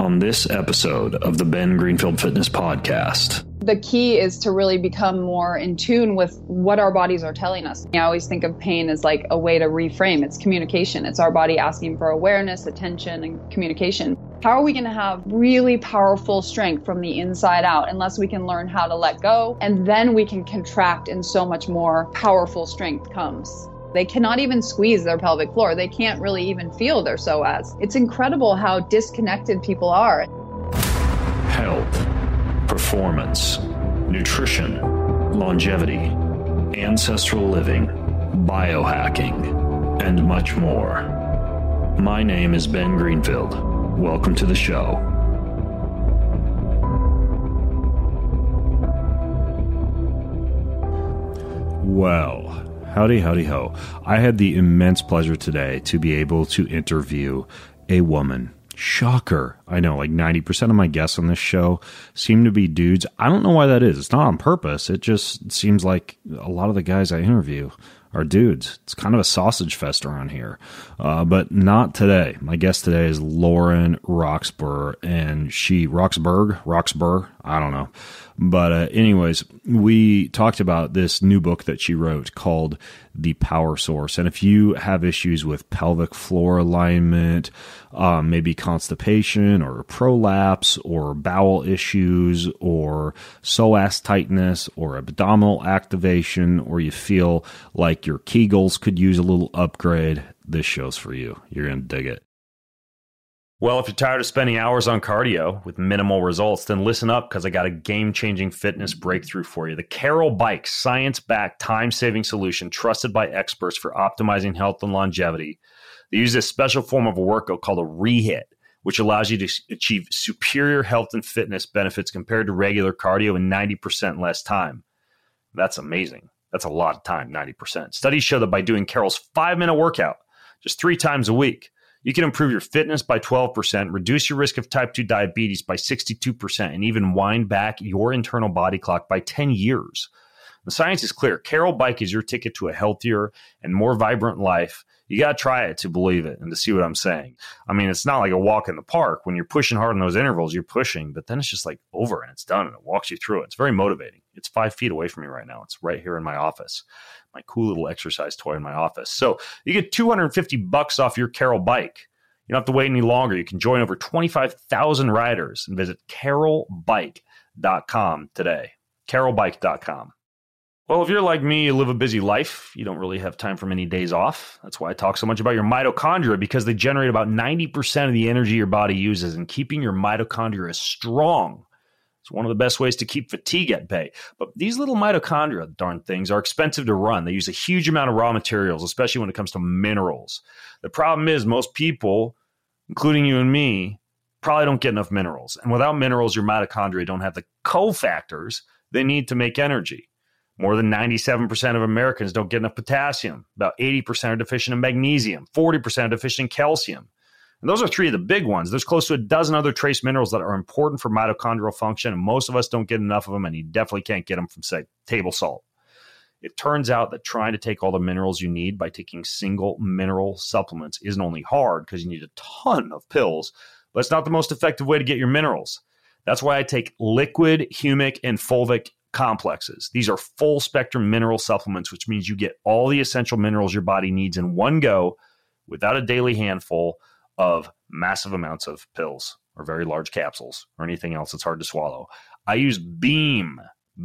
on this episode of the Ben Greenfield Fitness Podcast. The key is to really become more in tune with what our bodies are telling us. I always think of pain as like a way to reframe. It's communication. It's our body asking for awareness, attention, and communication. How are we going to have really powerful strength from the inside out unless we can learn how to let go? And then we can contract and so much more powerful strength comes. They cannot even squeeze their pelvic floor. They can't really even feel their psoas. It's incredible how disconnected people are. Health, performance, nutrition, longevity, ancestral living, biohacking, and much more. My name is Ben Greenfield. Welcome to the show. Well, howdy ho. I had the immense pleasure today to be able to interview a woman. Shocker. I know, like 90% of my guests on this show seem to be dudes. I don't know why that is. It's not on purpose. It just seems like a lot of the guys I interview are dudes. It's kind of a sausage fest around here. But not today. My guest today is Lauren Roxburgh, and Roxburgh, I don't know. But anyways, we talked about this new book that she wrote called The Power Source. And if you have issues with pelvic floor alignment, maybe constipation or prolapse or bowel issues or psoas tightness or abdominal activation, or you feel like your Kegels could use a little upgrade, this show's for you. You're going to dig it. Well, if you're tired of spending hours on cardio with minimal results, then listen up, because I got a game-changing fitness breakthrough for you. The Carol Bike, science-backed, time-saving solution trusted by experts for optimizing health and longevity. They use this special form of a workout called a rehit, which allows you to achieve superior health and fitness benefits compared to regular cardio in 90% less time. That's amazing. That's a lot of time, 90%. Studies show that by doing Carol's 5-minute workout just 3 times a week, you can improve your fitness by 12%, reduce your risk of type 2 diabetes by 62%, and even wind back your internal body clock by 10 years. The science is clear. Carol Bike is your ticket to a healthier and more vibrant life. You got to try it to believe it and to see what I'm saying. I mean, it's not like a walk in the park. When you're pushing hard in those intervals, you're pushing, but then it's just like over and it's done and it walks you through it. It's very motivating. It's 5 feet away from me right now. It's right here in my office, my cool little exercise toy in my office. So you get $250 off your Carol Bike. You don't have to wait any longer. You can join over 25,000 riders and visit carolbike.com today. carolbike.com. Well, if you're like me, you live a busy life. You don't really have time for many days off. That's why I talk so much about your mitochondria, because they generate about 90% of the energy your body uses, and keeping your mitochondria strong is one of the best ways to keep fatigue at bay. But these little mitochondria, darn things, are expensive to run. They use a huge amount of raw materials, especially when it comes to minerals. The problem is most people, including you and me, probably don't get enough minerals. And without minerals, your mitochondria don't have the cofactors they need to make energy. More than 97% of Americans don't get enough potassium. About 80% are deficient in magnesium. 40% are deficient in calcium. And those are 3 of the big ones. There's close to a dozen other trace minerals that are important for mitochondrial function, and most of us don't get enough of them, and you definitely can't get them from, say, table salt. It turns out that trying to take all the minerals you need by taking single mineral supplements isn't only hard, because you need a ton of pills, but it's not the most effective way to get your minerals. That's why I take liquid, humic, and fulvic complexes. These are full spectrum mineral supplements, which means you get all the essential minerals your body needs in one go without a daily handful of massive amounts of pills or very large capsules or anything else that's hard to swallow. I use Beam,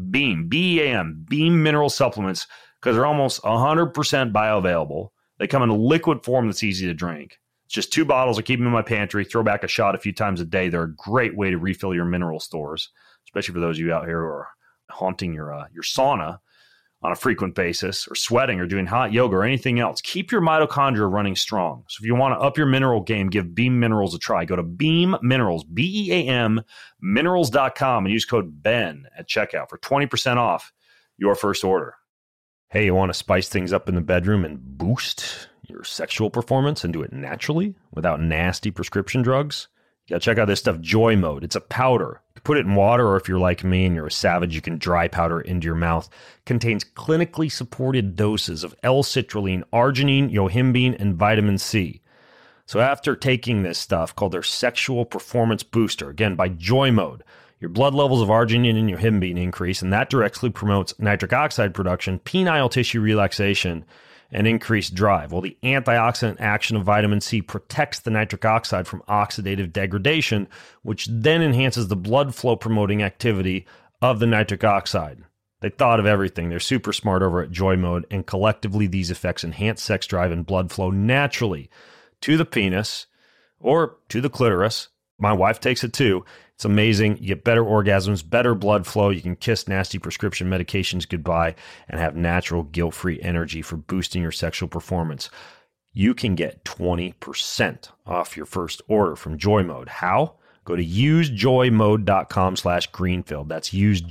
B-E-A-M, Beam mineral supplements, because they're almost 100% bioavailable. They come in a liquid form that's easy to drink. It's just 2 bottles. I keep them in my pantry, throw back a shot a few times a day. They're a great way to refill your mineral stores, especially for those of you out here who are haunting your sauna on a frequent basis, or sweating, or doing hot yoga, or anything else. Keep your mitochondria running strong. So if you want to up your mineral game, give Beam Minerals a try. Go to Beam Minerals, B-E-A-M, minerals.com, and use code BEN at checkout for 20% off your first order. Hey, you want to spice things up in the bedroom and boost your sexual performance and do it naturally without nasty prescription drugs? You got to check out this stuff, Joy Mode. It's a powder. You can put it in water, or if you're like me and you're a savage, you can dry powder it into your mouth. Contains clinically supported doses of L-citrulline, arginine, yohimbine, and vitamin C. So after taking this stuff called their Sexual Performance Booster, again by Joy Mode, your blood levels of arginine in your himbine increase, and that directly promotes nitric oxide production, penile tissue relaxation, and increased drive. Well, the antioxidant action of vitamin C protects the nitric oxide from oxidative degradation, which then enhances the blood flow promoting activity of the nitric oxide. They thought of everything. They're super smart over at Joy Mode, and collectively these effects enhance sex drive and blood flow naturally to the penis or to the clitoris. My wife takes it too. It's amazing. You get better orgasms, better blood flow. You can kiss nasty prescription medications goodbye and have natural guilt-free energy for boosting your sexual performance. You can get 20% off your first order from Joy Mode. How? Go to usejoymode.com/Greenfield. That's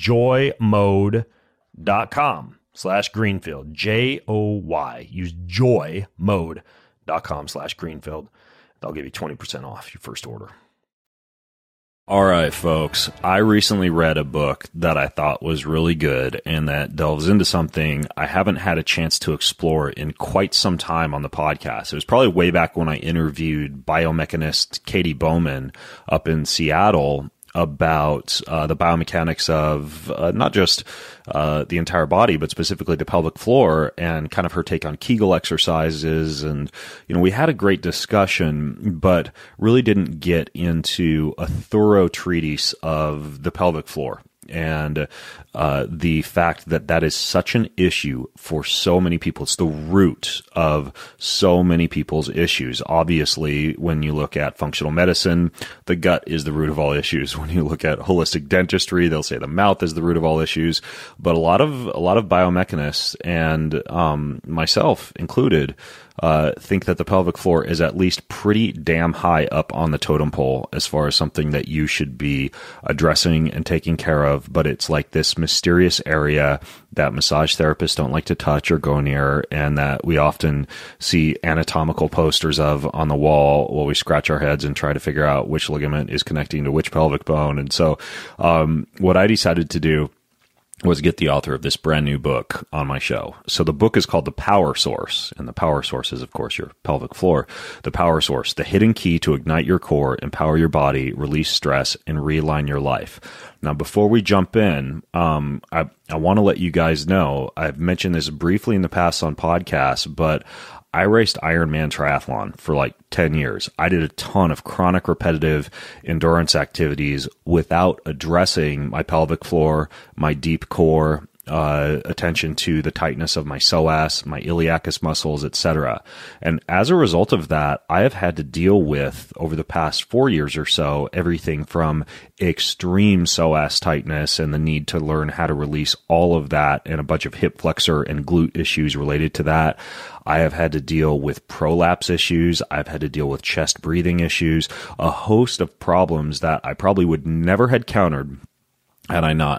usejoymode.com/Greenfield. JOY. Use joymode.com/Greenfield. They'll give you 20% off your first order. All right, folks, I recently read a book that I thought was really good and that delves into something I haven't had a chance to explore in quite some time on the podcast. It was probably way back when I interviewed biomechanist Katie Bowman up in Seattle about the biomechanics of not just the entire body, but specifically the pelvic floor, and kind of her take on Kegel exercises. And, we had a great discussion, but really didn't get into a thorough treatise of the pelvic floor. And the fact that that is such an issue for so many people. It's the root of so many people's issues. Obviously, when you look at functional medicine, the gut is the root of all issues. When you look at holistic dentistry, they'll say the mouth is the root of all issues. But a lot of biomechanists, and myself included, think that the pelvic floor is at least pretty damn high up on the totem pole as far as something that you should be addressing and taking care of. But it's like this mysterious area that massage therapists don't like to touch or go near, and that we often see anatomical posters of on the wall while we scratch our heads and try to figure out which ligament is connecting to which pelvic bone. And so what I decided to do was get the author of this brand new book on my show. So the book is called The Power Source, and the power source is, of course, your pelvic floor. The Power Source, the hidden key to ignite your core, empower your body, release stress, and realign your life. Now, before we jump in, I want to let you guys know, I've mentioned this briefly in the past on podcasts, but I raced Ironman triathlon for like 10 years. I did a ton of chronic repetitive endurance activities without addressing my pelvic floor, my deep core, attention to the tightness of my psoas, my iliacus muscles, etc. And as a result of that, I have had to deal with, over the past 4 years or so, everything from extreme psoas tightness and the need to learn how to release all of that, and a bunch of hip flexor and glute issues related to that. I have had to deal with prolapse issues. I've had to deal with chest breathing issues, a host of problems that I probably would never had countered had I not,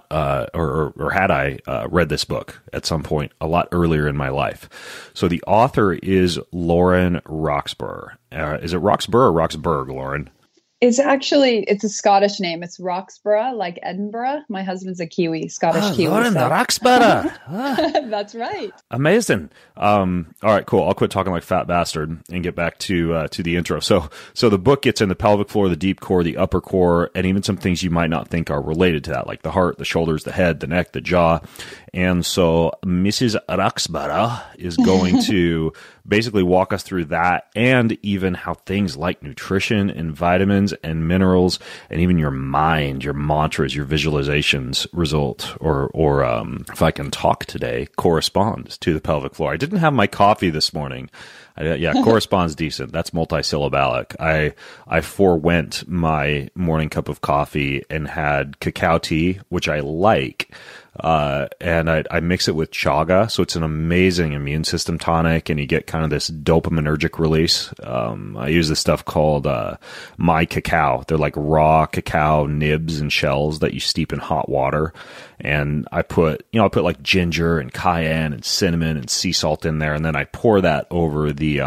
or had I read this book at some point a lot earlier in my life. So the author is Lauren Roxburgh. Is it Roxburgh or Roxburgh, Lauren? It's a Scottish name. It's Roxburgh, like Edinburgh. My husband's a Kiwi, Scottish Kiwi. Lauren Roxburgh. That's right. Amazing. All right, cool. I'll quit talking like fat bastard and get back to the intro. So the book gets in the pelvic floor, the deep core, the upper core, and even some things you might not think are related to that, like the heart, the shoulders, the head, the neck, the jaw. And so Mrs. Roxburgh is going to basically walk us through that, and even how things like nutrition and vitamins and minerals, and even your mind, your mantras, your visualizations result, or if I can talk today, corresponds to the pelvic floor. I didn't have my coffee this morning. Corresponds decent. That's multisyllabic. I forewent my morning cup of coffee and had cacao tea, which I like. And I mix it with chaga. So it's an amazing immune system tonic, and you get kind of this dopaminergic release. I use this stuff called, My Cacao. They're like raw cacao nibs and shells that you steep in hot water. And I put like ginger and cayenne and cinnamon and sea salt in there. And then I pour that over the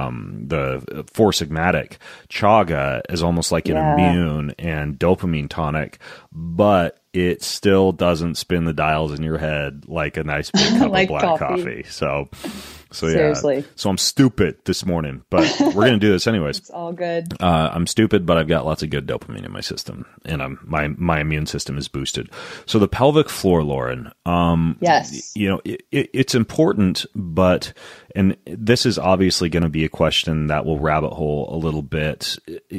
Four Sigmatic chaga as almost like an immune and dopamine tonic, but it still doesn't spin the dials in your head like a nice big cup like of black coffee. So So yeah, Seriously. so I'm stupid this morning, but we're going to do this anyways. It's all good. I'm stupid, but I've got lots of good dopamine in my system, and my immune system is boosted. So the pelvic floor, Lauren, Yes. it's important, but, and this is obviously going to be a question that will rabbit hole a little bit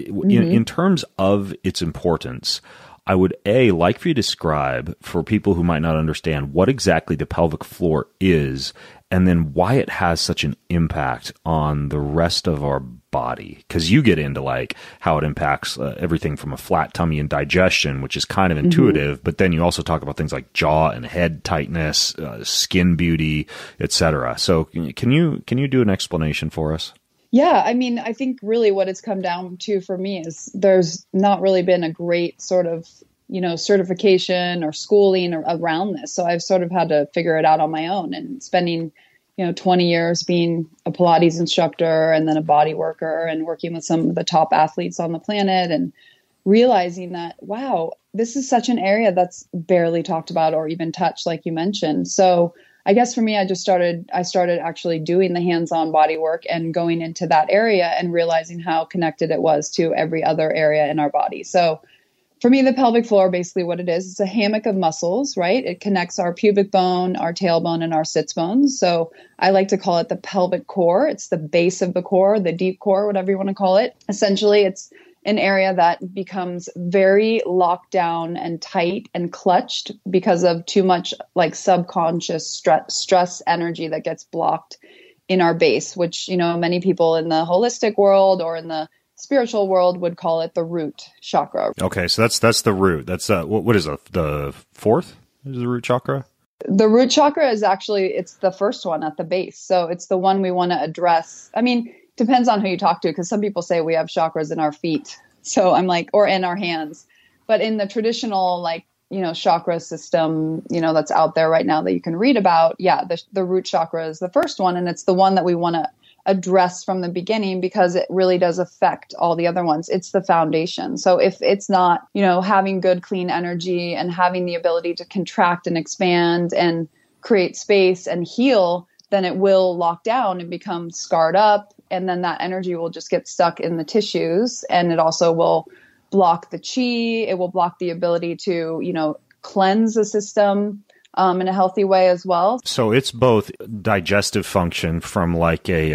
in terms of its importance. I would like for you to describe for people who might not understand what exactly the pelvic floor is, and then why it has such an impact on the rest of our body. Because you get into like how it impacts everything from a flat tummy and digestion, which is kind of intuitive, but then you also talk about things like jaw and head tightness, skin beauty, etc. So can you do an explanation for us? Yeah, I mean, I think really what it's come down to for me is there's not really been a great sort of, certification or schooling around this. So I've sort of had to figure it out on my own, and spending, 20 years being a Pilates instructor and then a body worker and working with some of the top athletes on the planet, and realizing that, wow, this is such an area that's barely talked about or even touched, like you mentioned. So I guess for me, I started actually doing the hands-on body work and going into that area and realizing how connected it was to every other area in our body. So for me, the pelvic floor, basically what it is, it's a hammock of muscles, right? It connects our pubic bone, our tailbone, and our sits bones. So I like to call it the pelvic core. It's the base of the core, the deep core, whatever you want to call it. Essentially, it's an area that becomes very locked down and tight and clutched because of too much like subconscious stress energy that gets blocked in our base, which, many people in the holistic world or in the spiritual world would call it the root chakra. Okay, so that's the root. That's what is it? The fourth is the root chakra? The root chakra is actually, it's the first one at the base. So it's the one we want to address. I mean, depends on who you talk to, because some people say we have chakras in our feet. So I'm like, or in our hands. But in the traditional, chakra system, that's out there right now that you can read about, the root chakra is the first one. And it's the one that we want to address from the beginning because it really does affect all the other ones. It's the foundation. So if it's not, having good, clean energy and having the ability to contract and expand and create space and heal, then it will lock down and become scarred up. And then that energy will just get stuck in the tissues. And it also will block the chi. It will block the ability to, cleanse the system in a healthy way as well. So it's both digestive function from like a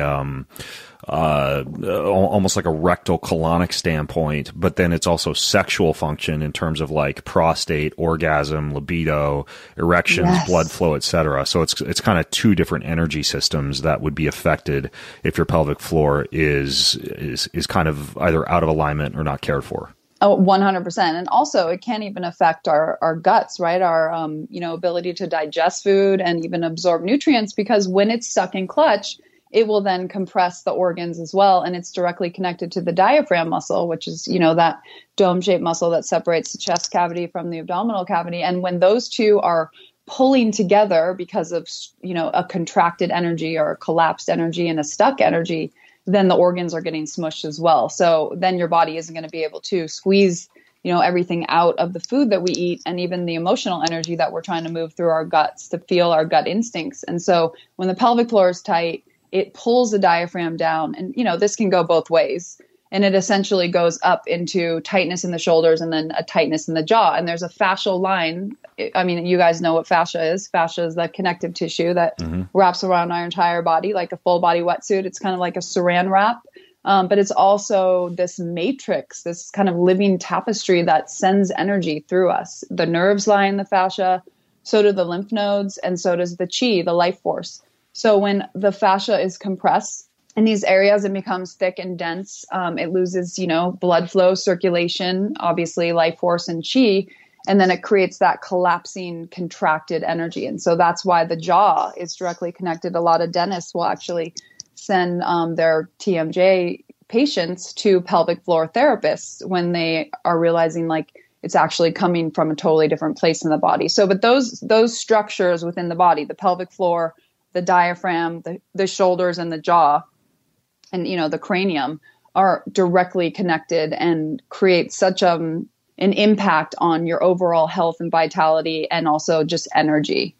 almost like a rectal colonic standpoint, but then it's also sexual function in terms of like prostate, orgasm, libido, erections, Yes. blood flow, etc. So it's kind of two different energy systems that would be affected if your pelvic floor is kind of either out of alignment or not cared for. Oh, 100%. And also it can even affect our guts, right? Our, ability to digest food and even absorb nutrients, because when it's stuck in clutch, it will then compress the organs as well. And it's directly connected to the diaphragm muscle, which is, that dome-shaped muscle that separates the chest cavity from the abdominal cavity. And when those two are pulling together because of, a contracted energy or a collapsed energy and a stuck energy, then the organs are getting smushed as well. So then your body isn't going to be able to squeeze, everything out of the food that we eat, and even the emotional energy that we're trying to move through our guts to feel our gut instincts. And so when the pelvic floor is tight, it pulls the diaphragm down. And, this can go both ways. And it essentially goes up into tightness in the shoulders and then a tightness in the jaw. And there's a fascial line. I mean, you guys know what fascia is. Fascia is the connective tissue that wraps around our entire body like a full body wetsuit. It's kind of like a saran wrap. But it's also this matrix, this kind of living tapestry that sends energy through us. The nerves lie in the fascia, so do the lymph nodes, and so does the chi, the life force. So when the fascia is compressed in these areas, it becomes thick and dense. It loses, blood flow, circulation, obviously life force and chi. And then it creates that collapsing, contracted energy. And so that's why the jaw is directly connected. A lot of dentists will actually send their TMJ patients to pelvic floor therapists when they are realizing like it's actually coming from a totally different place in the body. So, but those structures within the body, the pelvic floor, the diaphragm, the shoulders and the jaw, and, the cranium are directly connected and create such an impact on your overall health and vitality and also just energy.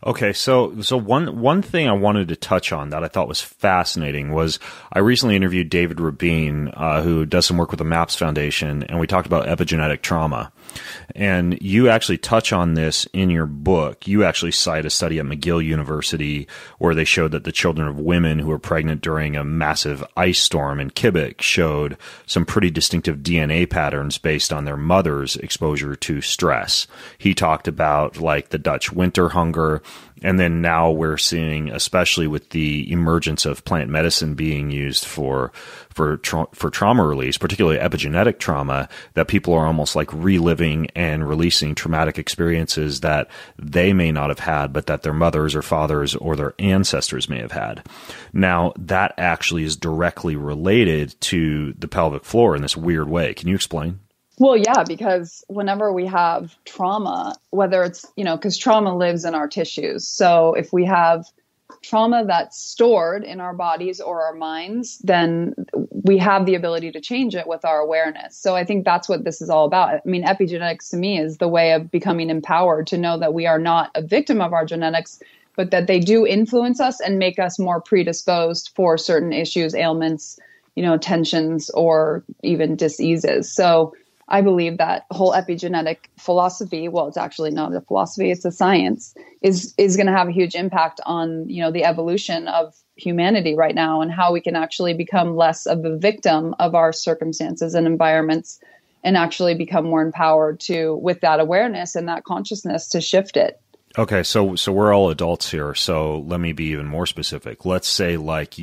Okay, so one thing I wanted to touch on that I thought was fascinating was I recently interviewed David Rabin, who does some work with the MAPS Foundation, and we talked about epigenetic trauma. And you actually touch on this in your book. You actually cite a study at McGill University where they showed that the children of women who were pregnant during a massive ice storm in Quebec showed some pretty distinctive DNA patterns based on their mother's exposure to stress. He talked about like the Dutch winter hunger. And then now we're seeing, especially with the emergence of plant medicine being used for trauma release, particularly epigenetic trauma, that people are almost like reliving and releasing traumatic experiences that they may not have had, but that their mothers or fathers or their ancestors may have had. Now, that actually is directly related to the pelvic floor in this weird way. Can you explain? Well, yeah, because whenever we have trauma, whether it's, because trauma lives in our tissues. So if we have trauma that's stored in our bodies or our minds, then we have the ability to change it with our awareness. So I think that's what this is all about. I mean, epigenetics to me is the way of becoming empowered to know that we are not a victim of our genetics, but that they do influence us and make us more predisposed for certain issues, ailments, tensions, or even diseases. So I believe that whole epigenetic philosophy, well, it's actually not a philosophy, it's a science, is going to have a huge impact on, the evolution of humanity right now and how we can actually become less of a victim of our circumstances and environments and actually become more empowered to, with that awareness and that consciousness, to shift it. Okay, so we're all adults here. So let me be even more specific. Let's say like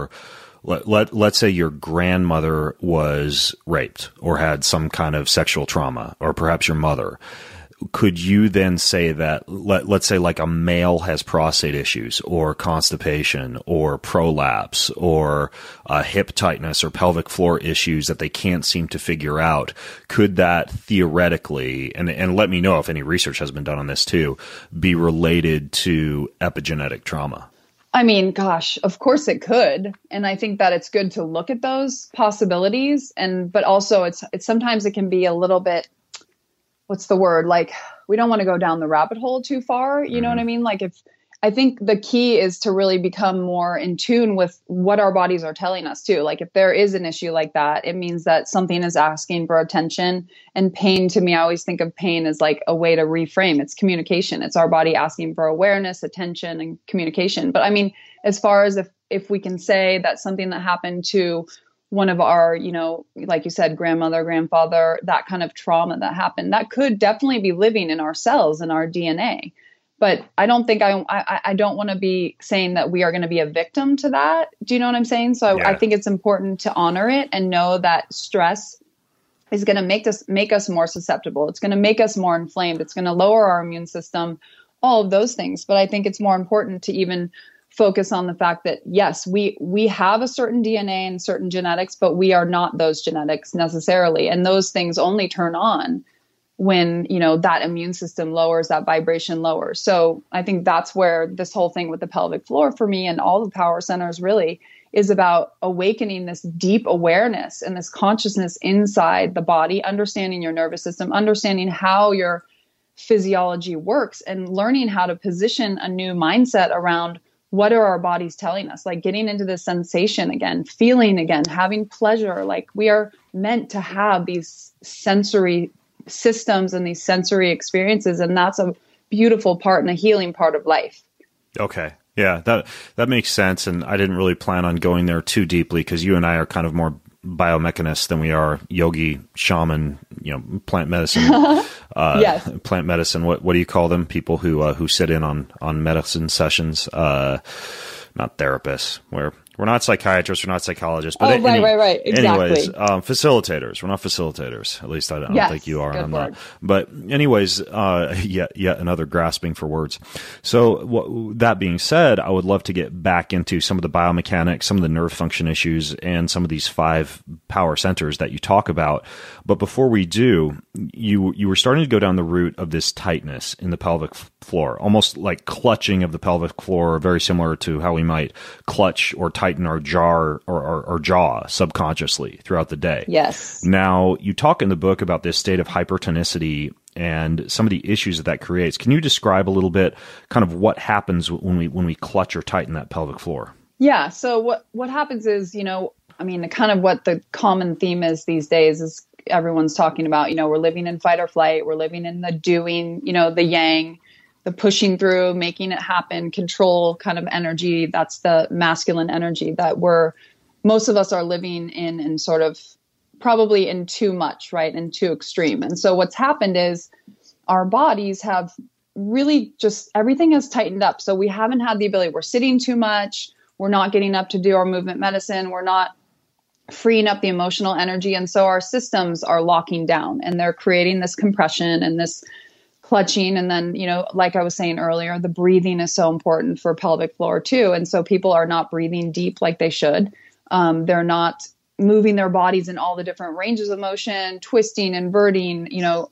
let's say your grandmother was raped or had some kind of sexual trauma, or perhaps your mother. Could you then say that, let's say like a male has prostate issues or constipation or prolapse or hip tightness or pelvic floor issues that they can't seem to figure out? Could that theoretically, and let me know if any research has been done on this too, be related to epigenetic trauma? I mean, gosh, of course it could. And I think that it's good to look at those possibilities. But also it's sometimes it can be a little bit, what's the word? Like, we don't want to go down the rabbit hole too far. You know what I mean? Like I think the key is to really become more in tune with what our bodies are telling us too. Like if there is an issue like that, it means that something is asking for attention. And pain, to me, I always think of pain as like a way to reframe. It's communication. It's our body asking for awareness, attention, and communication. But I mean, as far as if we can say that something that happened to one of our, like you said, grandmother, grandfather, that kind of trauma that happened, that could definitely be living in our cells and our DNA. But I don't think I don't want to be saying that we are going to be a victim to that. Do you know what I'm saying? So I think it's important to honor it and know that stress is going to make us more susceptible. It's going to make us more inflamed. It's going to lower our immune system, all of those things. But I think it's more important to even focus on the fact that, yes, we have a certain DNA and certain genetics, but we are not those genetics necessarily. And those things only turn on when, that immune system lowers, that vibration lowers. So I think that's where this whole thing with the pelvic floor for me and all the power centers really is about awakening this deep awareness and this consciousness inside the body, understanding your nervous system, understanding how your physiology works, and learning how to position a new mindset around what are our bodies telling us, like getting into the sensation again, feeling again, having pleasure. Like we are meant to have these sensory systems and these sensory experiences. And that's a beautiful part and a healing part of life. Okay. Yeah, that makes sense. And I didn't really plan on going there too deeply because you and I are kind of more biomechanists than we are yogi, shaman, plant medicine. Yes. Plant medicine. What do you call them? People who sit in on medicine sessions. Not therapists. We're not psychiatrists, we're not psychologists. But right. Exactly. Anyways, facilitators. We're not facilitators. At least I don't think you are. And I'm not. But anyways, yet another grasping for words. So that being said, I would love to get back into some of the biomechanics, some of the nerve function issues, and some of these 5 power centers that you talk about. But before we do, you were starting to go down the route of this tightness in the pelvic floor, almost like clutching of the pelvic floor, very similar to how we might clutch or tighten our jaw or jaw subconsciously throughout the day. Yes. Now, you talk in the book about this state of hypertonicity and some of the issues that creates. Can you describe a little bit kind of what happens when we clutch or tighten that pelvic floor? Yeah. So what happens is, kind of what the common theme is these days is everyone's talking about, we're living in fight or flight. We're living in the doing, the yang, the pushing through, making it happen, control kind of energy. That's the masculine energy that most of us are living in and sort of probably in too much, right? And too extreme. And so what's happened is our bodies have really just, everything has tightened up. So we haven't had the ability, we're sitting too much. We're not getting up to do our movement medicine. We're not freeing up the emotional energy. And so our systems are locking down and they're creating this compression and this clutching. And then, like I was saying earlier, the breathing is so important for pelvic floor too. And so people are not breathing deep like they should. They're not moving their bodies in all the different ranges of motion, twisting, inverting,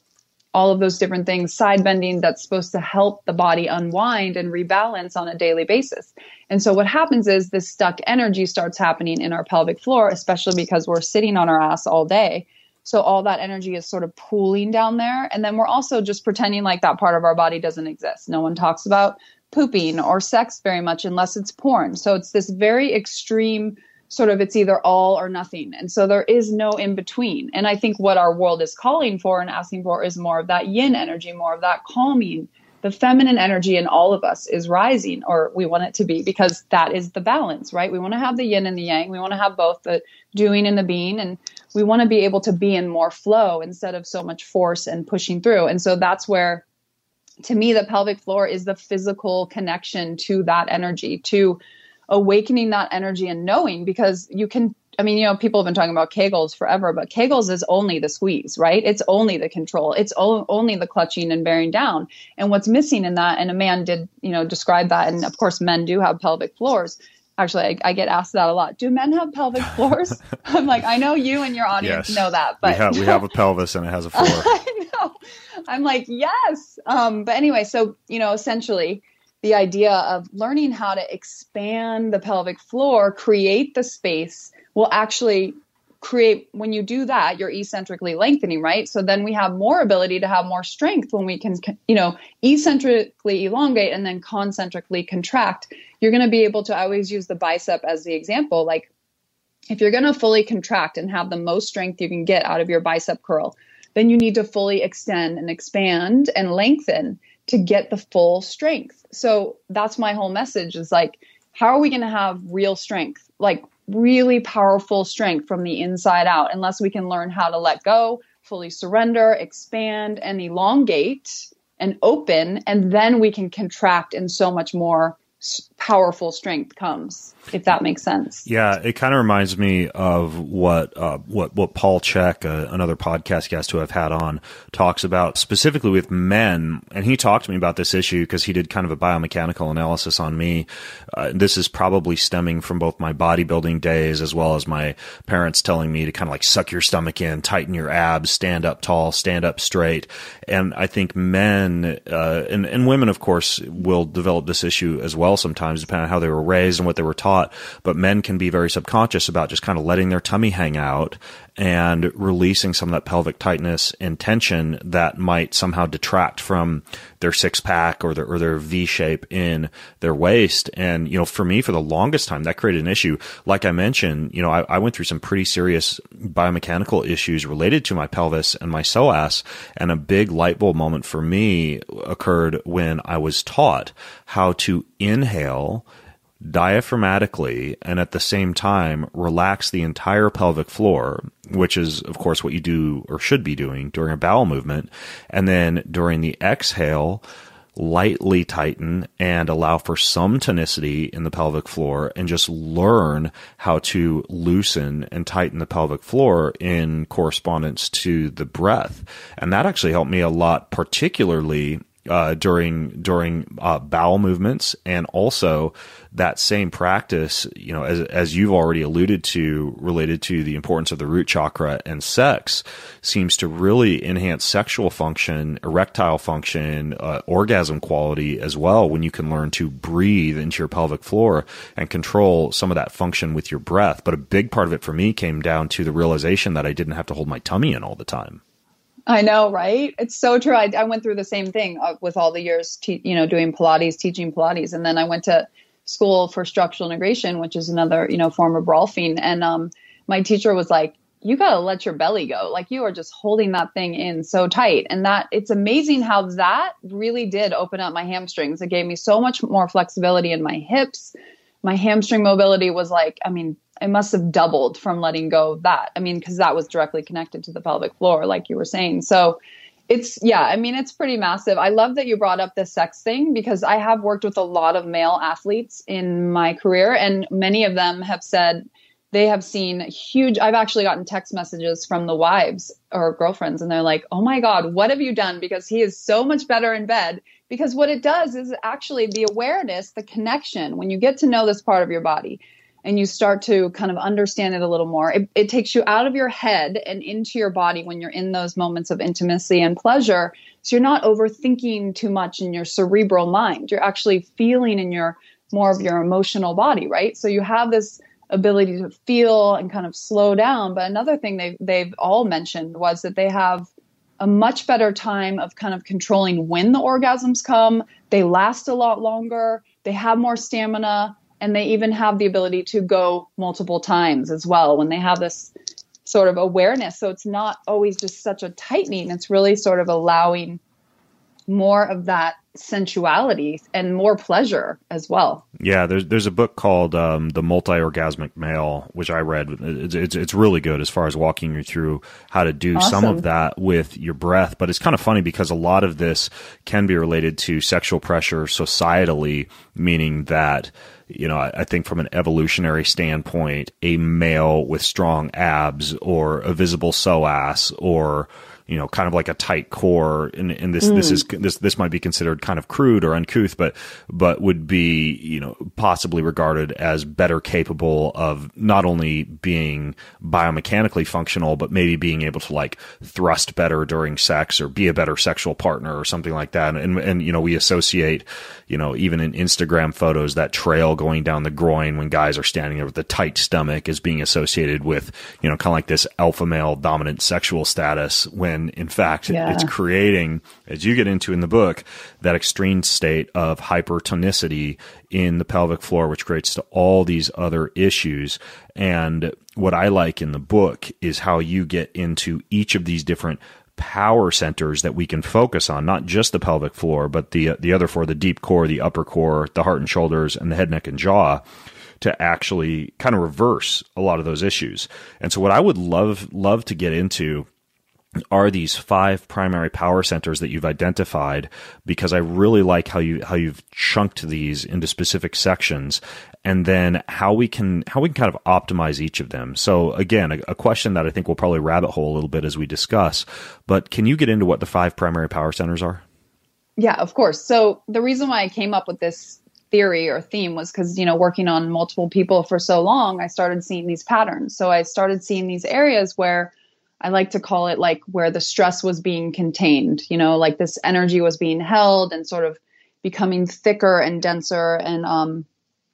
all of those different things, side bending that's supposed to help the body unwind and rebalance on a daily basis. And so what happens is this stuck energy starts happening in our pelvic floor, especially because we're sitting on our ass all day. So all that energy is sort of pooling down there. And then we're also just pretending like that part of our body doesn't exist. No one talks about pooping or sex very much unless it's porn. So it's this very extreme sort of, it's either all or nothing. And so there is no in between. And I think what our world is calling for and asking for is more of that yin energy, more of that calming. The feminine energy in all of us is rising, or we want it to be, because that is the balance, right? We want to have the yin and the yang. We want to have both the doing and the being. And we want to be able to be in more flow instead of so much force and pushing through. And so that's where, to me, the pelvic floor is the physical connection to that energy, to awakening that energy and knowing, because you can, people have been talking about Kegels forever, but Kegels is only the squeeze, right? It's only the control. It's only the clutching and bearing down. And what's missing in that, and a man did, describe that. And of course, men do have pelvic floors. Actually, I get asked that a lot. Do men have pelvic floors? I'm like, I know you and your audience know that, but we have a pelvis and it has a floor. I know. I'm like, yes. But anyway, so, essentially, the idea of learning how to expand the pelvic floor, create the space, will actually create, when you do that, you're eccentrically lengthening, right? So then we have more ability to have more strength when we can, eccentrically elongate and then concentrically contract. You're going to be able to, I always use the bicep as the example. Like if you're going to fully contract and have the most strength you can get out of your bicep curl, then you need to fully extend and expand and lengthen to get the full strength. So that's my whole message is like, how are we going to have real strength? Like really powerful strength from the inside out, unless we can learn how to let go, fully surrender, expand and elongate and open. And then we can contract and so much more powerful strength comes, if that makes sense. Yeah, it kind of reminds me of what Paul Chek, another podcast guest who I've had on, talks about specifically with men. And he talked to me about this issue because he did kind of a biomechanical analysis on me. This is probably stemming from both my bodybuilding days as well as my parents telling me to kind of like suck your stomach in, tighten your abs, stand up tall, stand up straight. And I think men and women, of course, will develop this issue as well sometimes, depending on how they were raised and what they were taught. But men can be very subconscious about just kind of letting their tummy hang out and releasing some of that pelvic tightness and tension that might somehow detract from their six pack or their V shape in their waist. And, for me, for the longest time, that created an issue. Like I mentioned, I went through some pretty serious biomechanical issues related to my pelvis and my psoas. And a big light bulb moment for me occurred when I was taught how to inhale diaphragmatically and at the same time relax the entire pelvic floor, which is, of course, what you do or should be doing during a bowel movement. And then during the exhale, lightly tighten and allow for some tonicity in the pelvic floor and just learn how to loosen and tighten the pelvic floor in correspondence to the breath. And that actually helped me a lot, particularly during bowel movements, and also that same practice, as you've already alluded to, related to the importance of the root chakra and sex, seems to really enhance sexual function, erectile function, orgasm quality as well, when you can learn to breathe into your pelvic floor and control some of that function with your breath. But a big part of it for me came down to the realization that I didn't have to hold my tummy in all the time. I know, right? It's so true. I went through the same thing with all the years, doing Pilates, teaching Pilates. And then I went to school for structural integration, which is another, form of Rolfing. And my teacher was like, you got to let your belly go. Like you are just holding that thing in so tight. And that it's amazing how that really did open up my hamstrings. It gave me so much more flexibility in my hips. My hamstring mobility was like, it must have doubled from letting go of that. Because that was directly connected to the pelvic floor, like you were saying. So it's pretty massive. I love that you brought up the sex thing because I have worked with a lot of male athletes in my career, and many of them have said they have seen I've actually gotten text messages from the wives or girlfriends, and they're like, oh my God, what have you done? Because he is so much better in bed. Because what it does is actually the awareness, the connection, when you get to know this part of your body and you start to kind of understand it a little more, it takes you out of your head and into your body when you're in those moments of intimacy and pleasure. So you're not overthinking too much in your cerebral mind. You're actually feeling in more of your emotional body, right? So you have this ability to feel and kind of slow down. But another thing they've all mentioned was that they have a much better time of kind of controlling when the orgasms come. They last a lot longer. They have more stamina, and they even have the ability to go multiple times as well when they have this sort of awareness. So it's not always just such a tightening. It's really sort of allowing more of that sensuality and more pleasure as well. Yeah, there's a book called The Multi-Orgasmic Male, which I read. It's really good as far as walking you through how to do some of that with your breath. But it's kind of funny because a lot of this can be related to sexual pressure societally, meaning that, I think from an evolutionary standpoint, a male with strong abs or a visible psoas or kind of like a tight core, and this might be considered kind of crude or uncouth, but would be, possibly regarded as better capable of not only being biomechanically functional, but maybe being able to like thrust better during sex or be a better sexual partner or something like that. And we associate, even in Instagram photos, that trail going down the groin when guys are standing there with a tight stomach is being associated with, kind of like this alpha male dominant sexual status, when in fact it's creating, as you get into in the book, that extreme state of hypertonicity in the pelvic floor, which creates to all these other issues. And what I like in the book is how you get into each of these different power centers that we can focus on, not just the pelvic floor, but the other four, the deep core, the upper core, the heart and shoulders, and the head, neck, and jaw, to actually kind of reverse a lot of those issues. And so what I would love to get into are these 5 primary power centers that you've identified, because I really like how you've chunked these into specific sections, and then how we can kind of optimize each of them. So again, a question that I think we'll probably rabbit hole a little bit as we discuss, but can you get into what the 5 primary power centers are? Yeah, of course. So the reason why I came up with this theory or theme was because, working on multiple people for so long, I started seeing these patterns. So I started seeing these areas where I like to call it like where the stress was being contained, like this energy was being held and sort of becoming thicker and denser and,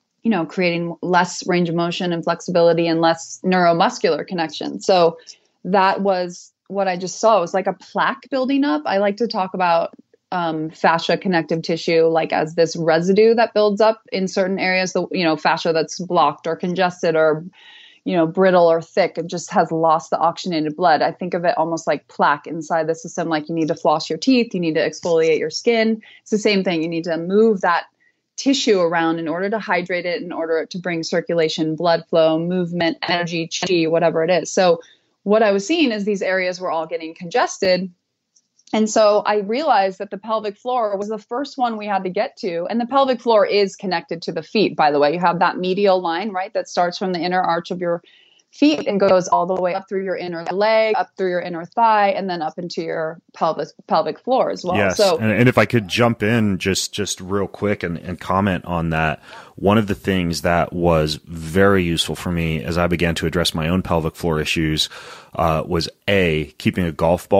creating less range of motion and flexibility and less neuromuscular connection. So that was what I just saw. It was like a plaque building up. I like to talk about fascia connective tissue, like as this residue that builds up in certain areas, fascia that's blocked or congested or brittle or thick, it just has lost the oxygenated blood. I think of it almost like plaque inside the system, like you need to floss your teeth, you need to exfoliate your skin. It's the same thing. You need to move that tissue around in order to hydrate it, in order to bring circulation, blood flow, movement, energy, chi, whatever it is. So what I was seeing is these areas were all getting congested. And so I realized that the pelvic floor was the first one we had to get to. And the pelvic floor is connected to the feet, by the way. You have that medial line, right, that starts from the inner arch of your feet and goes all the way up through your inner leg, up through your inner thigh, and then up into your pelvic floor as well. Yes, so, and if I could jump in just real quick and comment on that, one of the things that was very useful for me as I began to address my own pelvic floor issues was keeping a golf ball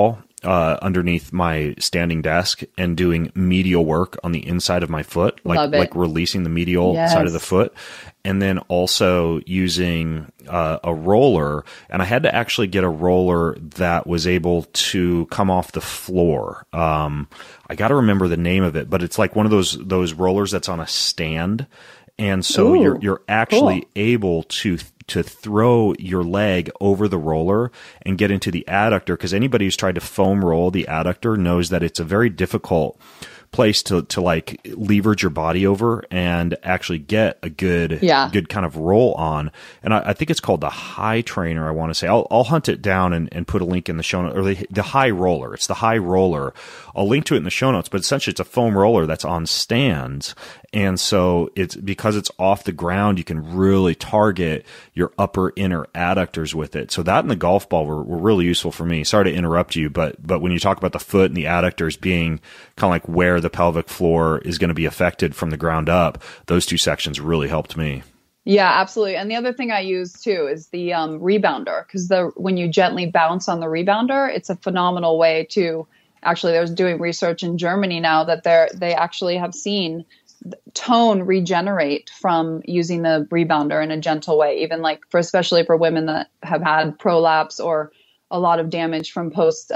underneath my standing desk and doing medial work on the inside of my foot, like releasing the medial side of the foot. And then also using a roller. And I had to actually get a roller that was able to come off the floor. I got to remember the name of it, but it's like one of those rollers that's on a stand. And so you're actually able to throw your leg over the roller and get into the adductor, because anybody who's tried to foam roll the adductor knows that it's a very difficult place to like leverage your body over and actually get a good kind of roll on. And I think it's called the High Trainer, I want to say. I'll hunt it down and put a link in the show notes, or the High Roller. It's the High Roller. I'll link to it in the show notes, but essentially it's a foam roller that's on stands. And so because it's off the ground, you can really target your upper inner adductors with it. So that and the golf ball were really useful for me. Sorry to interrupt you, but when you talk about the foot and the adductors being kind of like where the pelvic floor is going to be affected from the ground up, those two sections really helped me. Yeah, absolutely. And the other thing I use too is the rebounder, because when you gently bounce on the rebounder, it's a phenomenal way to actually, there's doing research in Germany now that they actually have seen tone regenerate from using the rebounder in a gentle way, even like especially for women that have had prolapse or a lot of damage from post,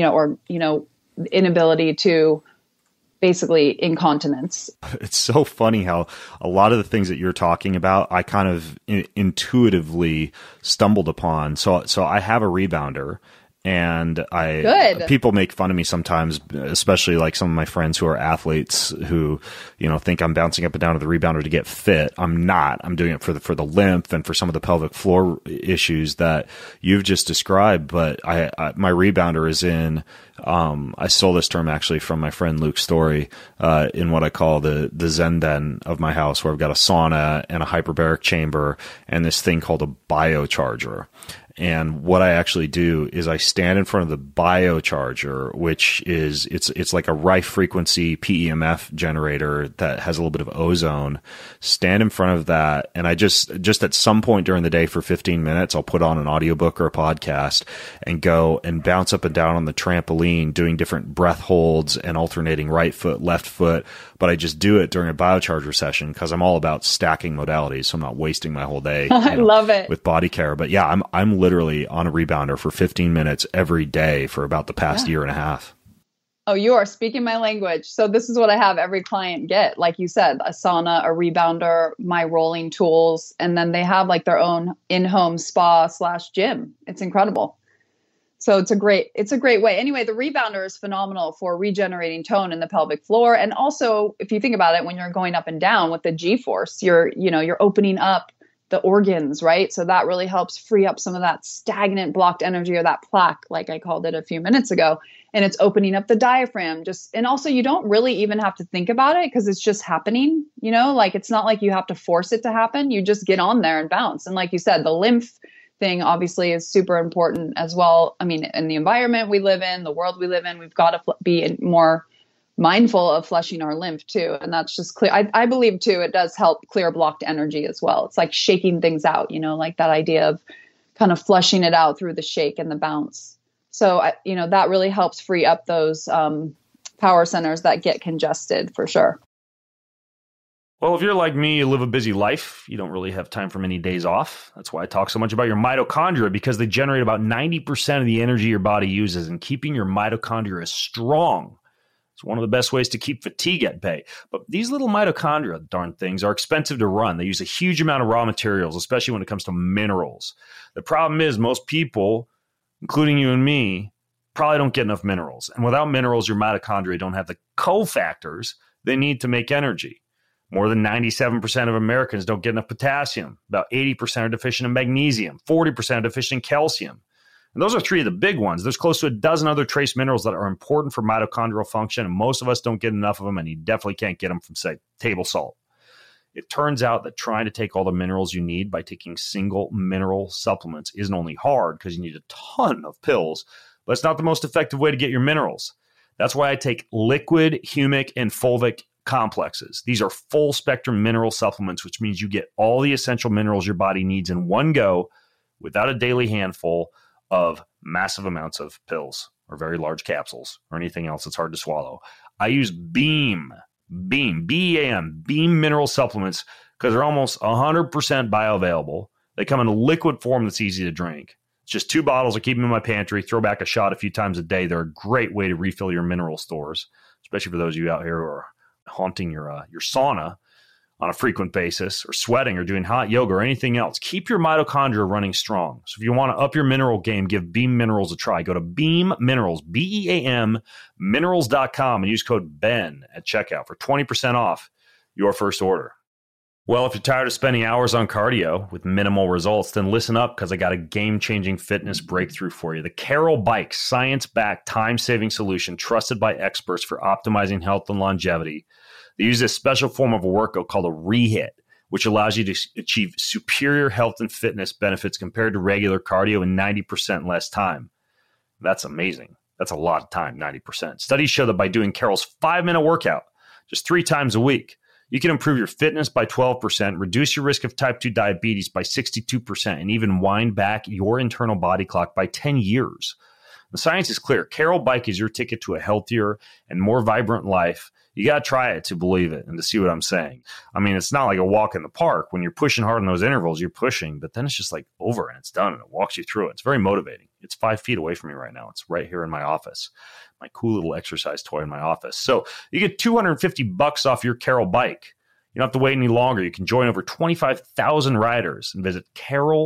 inability to basically incontinence. It's so funny how a lot of the things that you're talking about, I kind of intuitively stumbled upon. So I have a rebounder. And people make fun of me sometimes, especially like some of my friends who are athletes who, think I'm bouncing up and down to the rebounder to get fit. I'm not. I'm doing it for the lymph and for some of the pelvic floor issues that you've just described. But my rebounder is in, I stole this term actually from my friend Luke Story, in what I call the Zen den of my house, where I've got a sauna and a hyperbaric chamber and this thing called a biocharger. And what I actually do is I stand in front of the biocharger, which is it's like a Rife frequency PEMF generator that has a little bit of ozone. Stand in front of that, and I just at some point during the day for 15 minutes, I'll put on an audiobook or a podcast and go and bounce up and down on the trampoline, doing different breath holds and alternating right foot, left foot. But I just do it during a biocharger session because I'm all about stacking modalities, so I'm not wasting my whole day. I love it with body care. But yeah, I'm literally on a rebounder for 15 minutes every day for about the past year and a half. Oh, you are speaking my language. So this is what I have every client get. Like you said, a sauna, a rebounder, my rolling tools, and then they have like their own in-home spa/gym. It's incredible. So it's a great way. Anyway, the rebounder is phenomenal for regenerating tone in the pelvic floor. And also, if you think about it, when you're going up and down with the G-force, you're opening up the organs, right? So that really helps free up some of that stagnant blocked energy, or that plaque, like I called it a few minutes ago. And it's opening up the diaphragm. And also you don't really even have to think about it because it's just happening, like it's not like you have to force it to happen. You just get on there and bounce. And like you said, the lymph thing obviously is super important as well. I mean, in the environment we live in, the world we live in, we've got to be more mindful of flushing our lymph too. And that's just clear. I believe too, it does help clear blocked energy as well. It's like shaking things out, like that idea of kind of flushing it out through the shake and the bounce. So, that really helps free up those power centers that get congested for sure. Well, if you're like me, you live a busy life. You don't really have time for many days off. That's why I talk so much about your mitochondria, because they generate about 90% of the energy your body uses, and keeping your mitochondria strong. It's one of the best ways to keep fatigue at bay. But these little mitochondria, darn things, are expensive to run. They use a huge amount of raw materials, especially when it comes to minerals. The problem is most people, including you and me, probably don't get enough minerals. And without minerals, your mitochondria don't have the cofactors they need to make energy. More than 97% of Americans don't get enough potassium. About 80% are deficient in magnesium. 40% are deficient in calcium. And those are three of the big ones. There's close to a dozen other trace minerals that are important for mitochondrial function, and most of us don't get enough of them, and you definitely can't get them from, say, table salt. It turns out that trying to take all the minerals you need by taking single mineral supplements isn't only hard because you need a ton of pills, but it's not the most effective way to get your minerals. That's why I take liquid, humic, and fulvic complexes. These are full spectrum mineral supplements, which means you get all the essential minerals your body needs in one go without a daily handful of massive amounts of pills or very large capsules or anything else that's hard to swallow. I use Beam, B-E-A-M, Beam mineral supplements because they're almost 100% bioavailable. They come in a liquid form that's easy to drink. It's just 2 bottles. I keep them in my pantry, throw back a shot a few times a day. They're a great way to refill your mineral stores, especially for those of you out here who are haunting your sauna on a frequent basis, or sweating, or doing hot yoga, or anything else. Keep your mitochondria running strong. So if you want to up your mineral game, give Beam Minerals a try. Go to Beam Minerals, B-E-A-M, minerals.com, and use code BEN at checkout for 20% off your first order. Well, if you're tired of spending hours on cardio with minimal results, then listen up, because I got a game-changing fitness breakthrough for you. The Carol Bike, science-backed, time-saving solution trusted by experts for optimizing health and longevity. They use this special form of a workout called a rehit, which allows you to achieve superior health and fitness benefits compared to regular cardio in 90% less time. That's amazing. That's a lot of time, 90%. Studies show that by doing Carol's 5-minute workout just 3 times a week, you can improve your fitness by 12%, reduce your risk of type 2 diabetes by 62%, and even wind back your internal body clock by 10 years. The science is clear. Carol Bike is your ticket to a healthier and more vibrant life. You got to try it to believe it and to see what I'm saying. I mean, it's not like a walk in the park. When you're pushing hard in those intervals, you're pushing, but then it's just like over and it's done and it walks you through it. It's very motivating. It's 5 feet away from me right now. It's right here in my office, my cool little exercise toy in my office. So you get $250 off your Carol Bike. You don't have to wait any longer. You can join over 25,000 riders and visit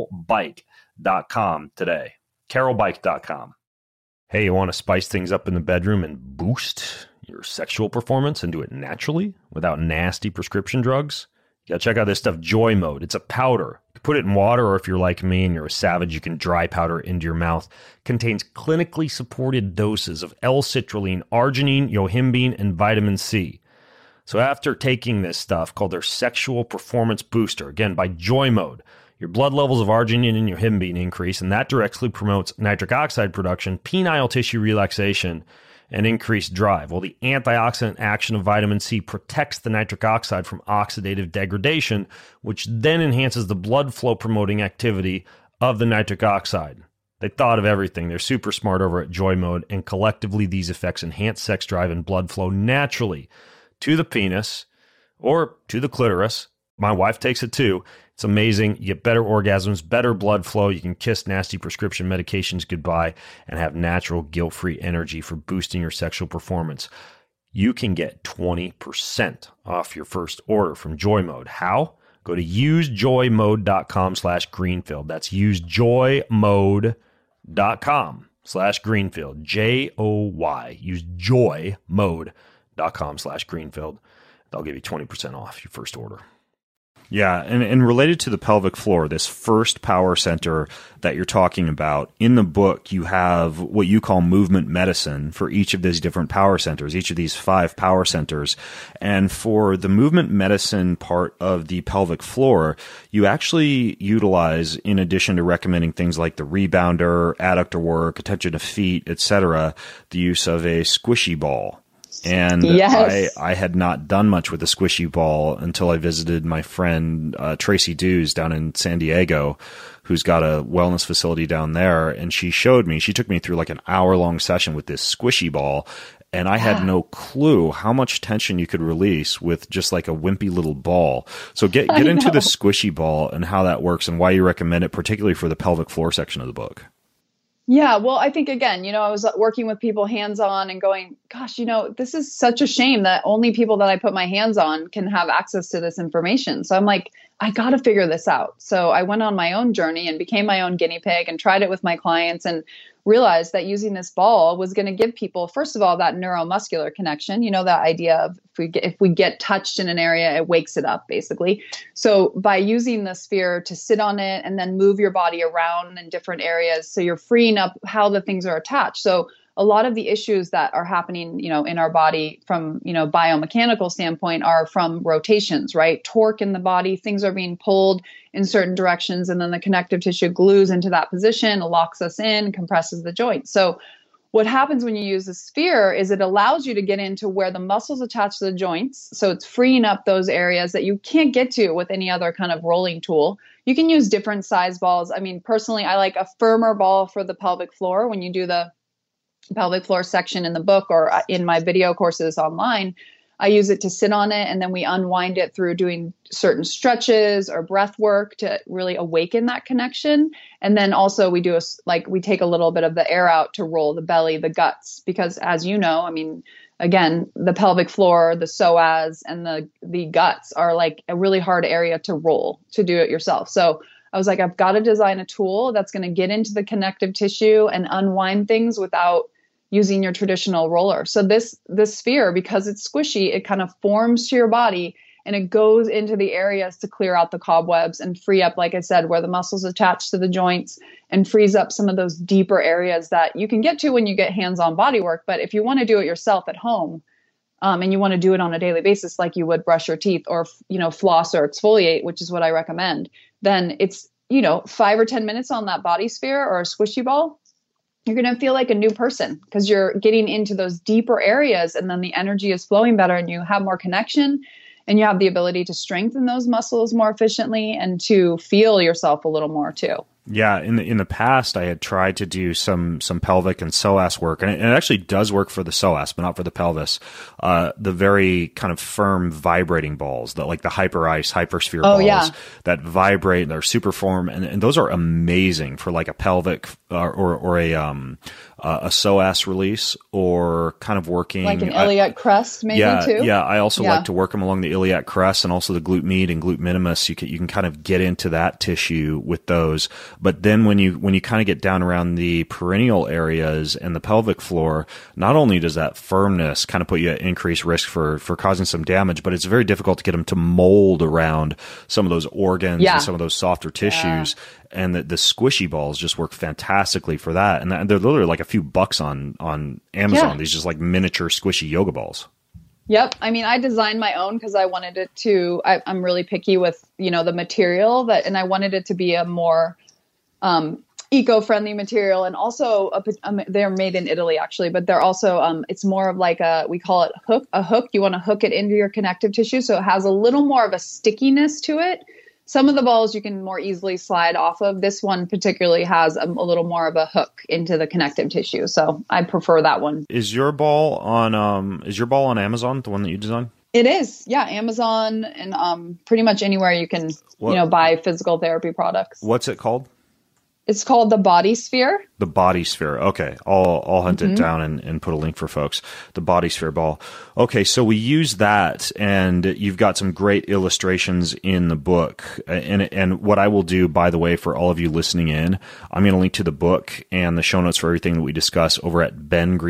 carolbike.com today. carolbike.com. Hey, you want to spice things up in the bedroom and boost your sexual performance and do it naturally without nasty prescription drugs? You got to check out this stuff, Joy Mode. It's a powder. You can put it in water, or if you're like me and you're a savage, you can dry powder into your mouth. Contains clinically supported doses of L-citrulline, arginine, yohimbine, and vitamin C. So after taking this stuff called their Sexual Performance Booster, again, by Joy Mode, your blood levels of arginine and yohimbine increase, and that directly promotes nitric oxide production, penile tissue relaxation, and increased drive. Well, the antioxidant action of vitamin C protects the nitric oxide from oxidative degradation, which then enhances the blood flow promoting activity of the nitric oxide. They thought of everything. They're super smart over at Joy Mode, and collectively these effects enhance sex drive and blood flow naturally to the penis or to the clitoris. My wife takes it too. It's amazing. You get better orgasms, better blood flow. You can kiss nasty prescription medications goodbye and have natural, guilt-free energy for boosting your sexual performance. You can get 20% off your first order from Joy Mode. How? Go to usejoymode.com/Greenfield. That's usejoymode.com/Greenfield. Joy. Use joymode.com/Greenfield. They'll give you 20% off your first order. Yeah, and related to the pelvic floor, this first power center that you're talking about, in the book, you have what you call movement medicine for each of these different power centers, each of these 5 power centers. And for the movement medicine part of the pelvic floor, you actually utilize, in addition to recommending things like the rebounder, adductor work, attention to feet, etc., the use of a squishy ball. And yes. I had not done much with the squishy ball until I visited my friend Tracy Dews down in San Diego, who's got a wellness facility down there. And she took me through like an hour-long session with this squishy ball. And I had no clue how much tension you could release with just like a wimpy little ball. So get into the squishy ball and how that works and why you recommend it, particularly for the pelvic floor section of the book. Yeah, well, I think, again, I was working with people hands-on and going, gosh, this is such a shame that only people that I put my hands on can have access to this information. So I'm like, I got to figure this out. So I went on my own journey and became my own guinea pig and tried it with my clients and realized that using this ball was going to give people, first of all, that neuromuscular connection, that idea of if we get touched in an area, it wakes it up, basically. So by using the sphere to sit on it and then move your body around in different areas, so you're freeing up how the things are attached. So a lot of the issues that are happening, in our body from, biomechanical standpoint are from rotations, right? Torque in the body, things are being pulled in certain directions, and then the connective tissue glues into that position, locks us in, compresses the joint. So what happens when you use the sphere is it allows you to get into where the muscles attach to the joints. So it's freeing up those areas that you can't get to with any other kind of rolling tool. You can use different size balls. I mean, personally, I like a firmer ball for the pelvic floor when you do the pelvic floor section in the book or in my video courses online, I use it to sit on it, and then we unwind it through doing certain stretches or breath work to really awaken that connection. And then also we do we take a little bit of the air out to roll the belly, the guts, because as you know, I mean, again, the pelvic floor, the psoas, and the guts are like a really hard area to roll, to do it yourself. So I was like, I've got to design a tool that's going to get into the connective tissue and unwind things without using your traditional roller. So this sphere, because it's squishy, it kind of forms to your body and it goes into the areas to clear out the cobwebs and free up, like I said, where the muscles attach to the joints, and frees up some of those deeper areas that you can get to when you get hands-on body work. But if you want to do it yourself at home, and you want to do it on a daily basis, like you would brush your teeth or, floss or exfoliate, which is what I recommend, then it's, 5 or 10 minutes on that body sphere or a squishy ball. You're going to feel like a new person because you're getting into those deeper areas, and then the energy is flowing better and you have more connection, and you have the ability to strengthen those muscles more efficiently and to feel yourself a little more too. Yeah, in the past, I had tried to do some pelvic and psoas work, and it actually does work for the psoas, but not for the pelvis. The very kind of firm vibrating balls, like the hypersphere balls that vibrate, they're super firm, and those are amazing for like a pelvic or a psoas release, or kind of working like an iliac crest, maybe too. Yeah, I also like to work them along the iliac crest and also the glute med and glute minimus. You can kind of get into that tissue with those. But then when you kind of get down around the perineal areas and the pelvic floor, not only does that firmness kind of put you at increased risk for causing some damage, but it's very difficult to get them to mold around some of those organs and some of those softer tissues. And the squishy balls just work fantastically for that. And they're literally like a few bucks on Amazon. These just like miniature squishy yoga balls. Yep. I mean, I designed my own because I wanted it to, I'm really picky with, the material and I wanted it to be a more eco-friendly material. And also they're made in Italy actually, but they're also, it's more of like we call it a hook. You want to hook it into your connective tissue. So it has a little more of a stickiness to it. Some of the balls you can more easily slide off of. This one particularly has a little more of a hook into the connective tissue. So I prefer that one. Is your ball on Amazon, the one that you designed? It is. Yeah. Amazon and pretty much anywhere you can, buy physical therapy products. What's it called? It's called the Body Sphere. The Body Sphere. Okay. I'll hunt it down and put a link for folks. The Body Sphere ball. Okay. So we use that, and you've got some great illustrations in the book. And what I will do, by the way, for all of you listening in, I'm going to link to the book and the show notes for everything that we discuss over at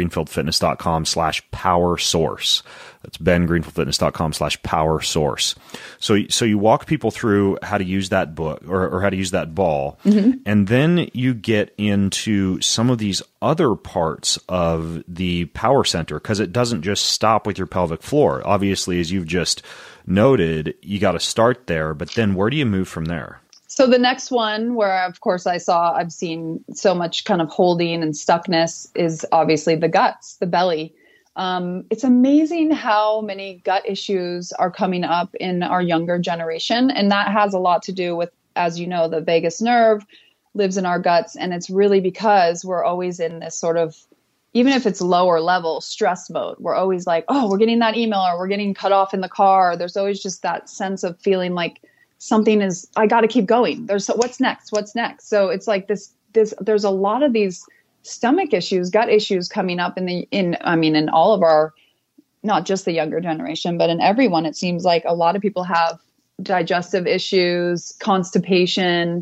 bengreenfieldfitness.com/power source. That's bengreenfieldfitness.com/power source. So you walk people through how to use that book or how to use that ball. And then you get into some of these other parts of the power center, because it doesn't just stop with your pelvic floor. Obviously, as you've just noted, you got to start there, but then where do you move from there? So the next one where, of course, I've seen so much kind of holding and stuckness is obviously the guts, the belly. It's amazing how many gut issues are coming up in our younger generation. And that has a lot to do with, as you know, the vagus nerve lives in our guts. And it's really because we're always in this sort of, even if it's lower level stress mode, we're always like, oh, we're getting that email or we're getting cut off in the car. There's always just that sense of feeling like something is, I got to keep going. What's next? What's next? So it's like there's a lot of these stomach issues, gut issues coming up in all of our, not just the younger generation, but in everyone. It seems like a lot of people have digestive issues, constipation,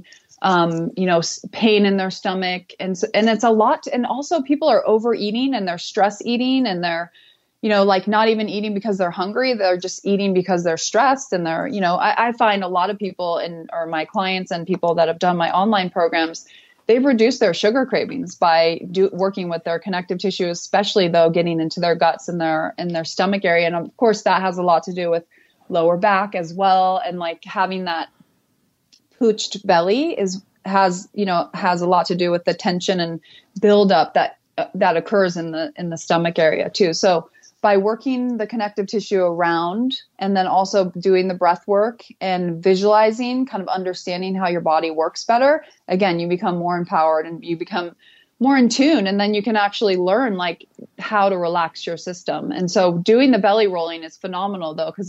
pain in their stomach. And it's a lot. And also people are overeating and they're stress eating and they're, not even eating because they're hungry. They're just eating because they're stressed. And they're, I find a lot of people or my clients and people that have done my online programs, they've reduced their sugar cravings by working with their connective tissue, especially though getting into their guts and their stomach area. And of course that has a lot to do with lower back as well. And like having that pooched belly has a lot to do with the tension and buildup that occurs in the stomach area too. So by working the connective tissue around and then also doing the breath work and visualizing, kind of understanding how your body works better, again, you become more empowered and you become more in tune, and then you can actually learn like how to relax your system. And so doing the belly rolling is phenomenal though, because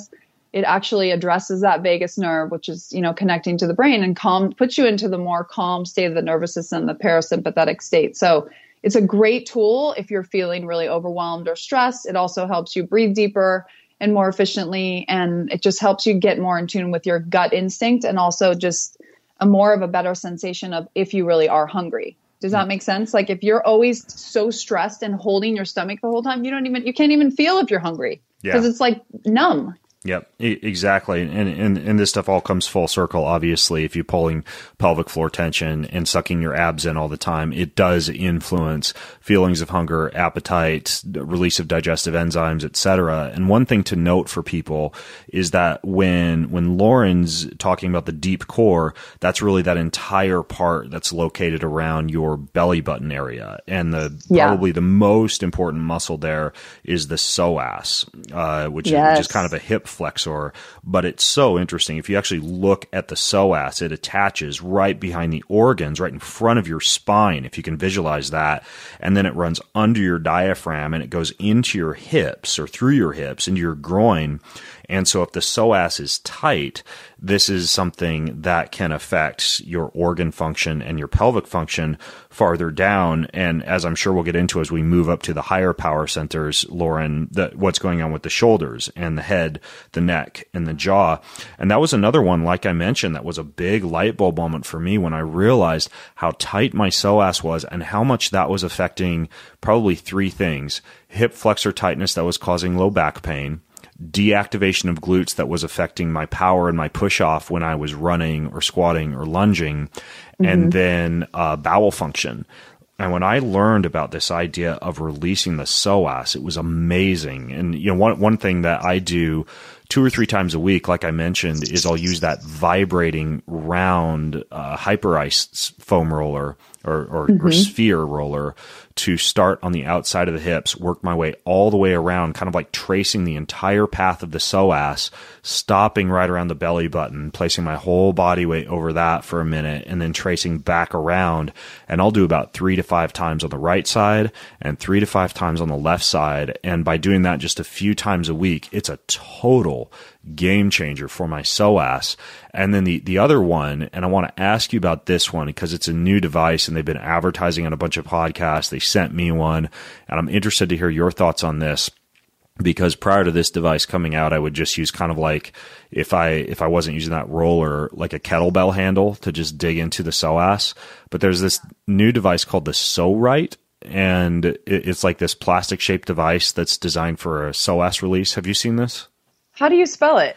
it actually addresses that vagus nerve, which is, connecting to the brain, and puts you into the more calm state of the nervous system, the parasympathetic state. So it's a great tool if you're feeling really overwhelmed or stressed. It also helps you breathe deeper and more efficiently. And it just helps you get more in tune with your gut instinct, and also just more of a better sensation of if you really are hungry. Does that make sense? Like if you're always so stressed and holding your stomach the whole time, you can't even feel if you're hungry, because it's like numb. Yep, exactly. And this stuff all comes full circle. Obviously, if you're pulling pelvic floor tension and sucking your abs in all the time, it does influence feelings of hunger, appetite, release of digestive enzymes, etc. And one thing to note for people is that when Lauren's talking about the deep core, that's really that entire part that's located around your belly button area. And probably the most important muscle there is the psoas, which is kind of a hip flexor, but it's so interesting. If you actually look at the psoas, it attaches right behind the organs, right in front of your spine, if you can visualize that. And then it runs under your diaphragm and it goes into your hips, or through your hips, into your groin. And so if the psoas is tight, this is something that can affect your organ function and your pelvic function farther down. And as I'm sure we'll get into as we move up to the higher power centers, Lauren, what's going on with the shoulders and the head, the neck, and the jaw. And that was another one, like I mentioned, that was a big light bulb moment for me when I realized how tight my psoas was and how much that was affecting probably three things: hip flexor tightness that was causing low back pain, deactivation of glutes that was affecting my power and my push off when I was running or squatting or lunging, and then bowel function. And when I learned about this idea of releasing the psoas, it was amazing. And one thing that I do 2 or 3 times a week, like I mentioned, is I'll use that vibrating round Hyperice foam roller or sphere roller to start on the outside of the hips, work my way all the way around, kind of like tracing the entire path of the psoas, stopping right around the belly button, placing my whole body weight over that for a minute, and then tracing back around. And I'll do about 3 to 5 times on the right side and 3 to 5 times on the left side. And by doing that just a few times a week, it's a total game changer for my psoas. And then the other one, and I want to ask you about this one because it's a new device and they've been advertising on a bunch of podcasts. They sent me one, and I'm interested to hear your thoughts on this, because prior to this device coming out, I would just use kind of like, if I wasn't using that roller, like a kettlebell handle to just dig into the psoas. But there's this new device called the PsoRite, and it's like this plastic shaped device that's designed for a psoas release. Have you seen this? How do you spell it?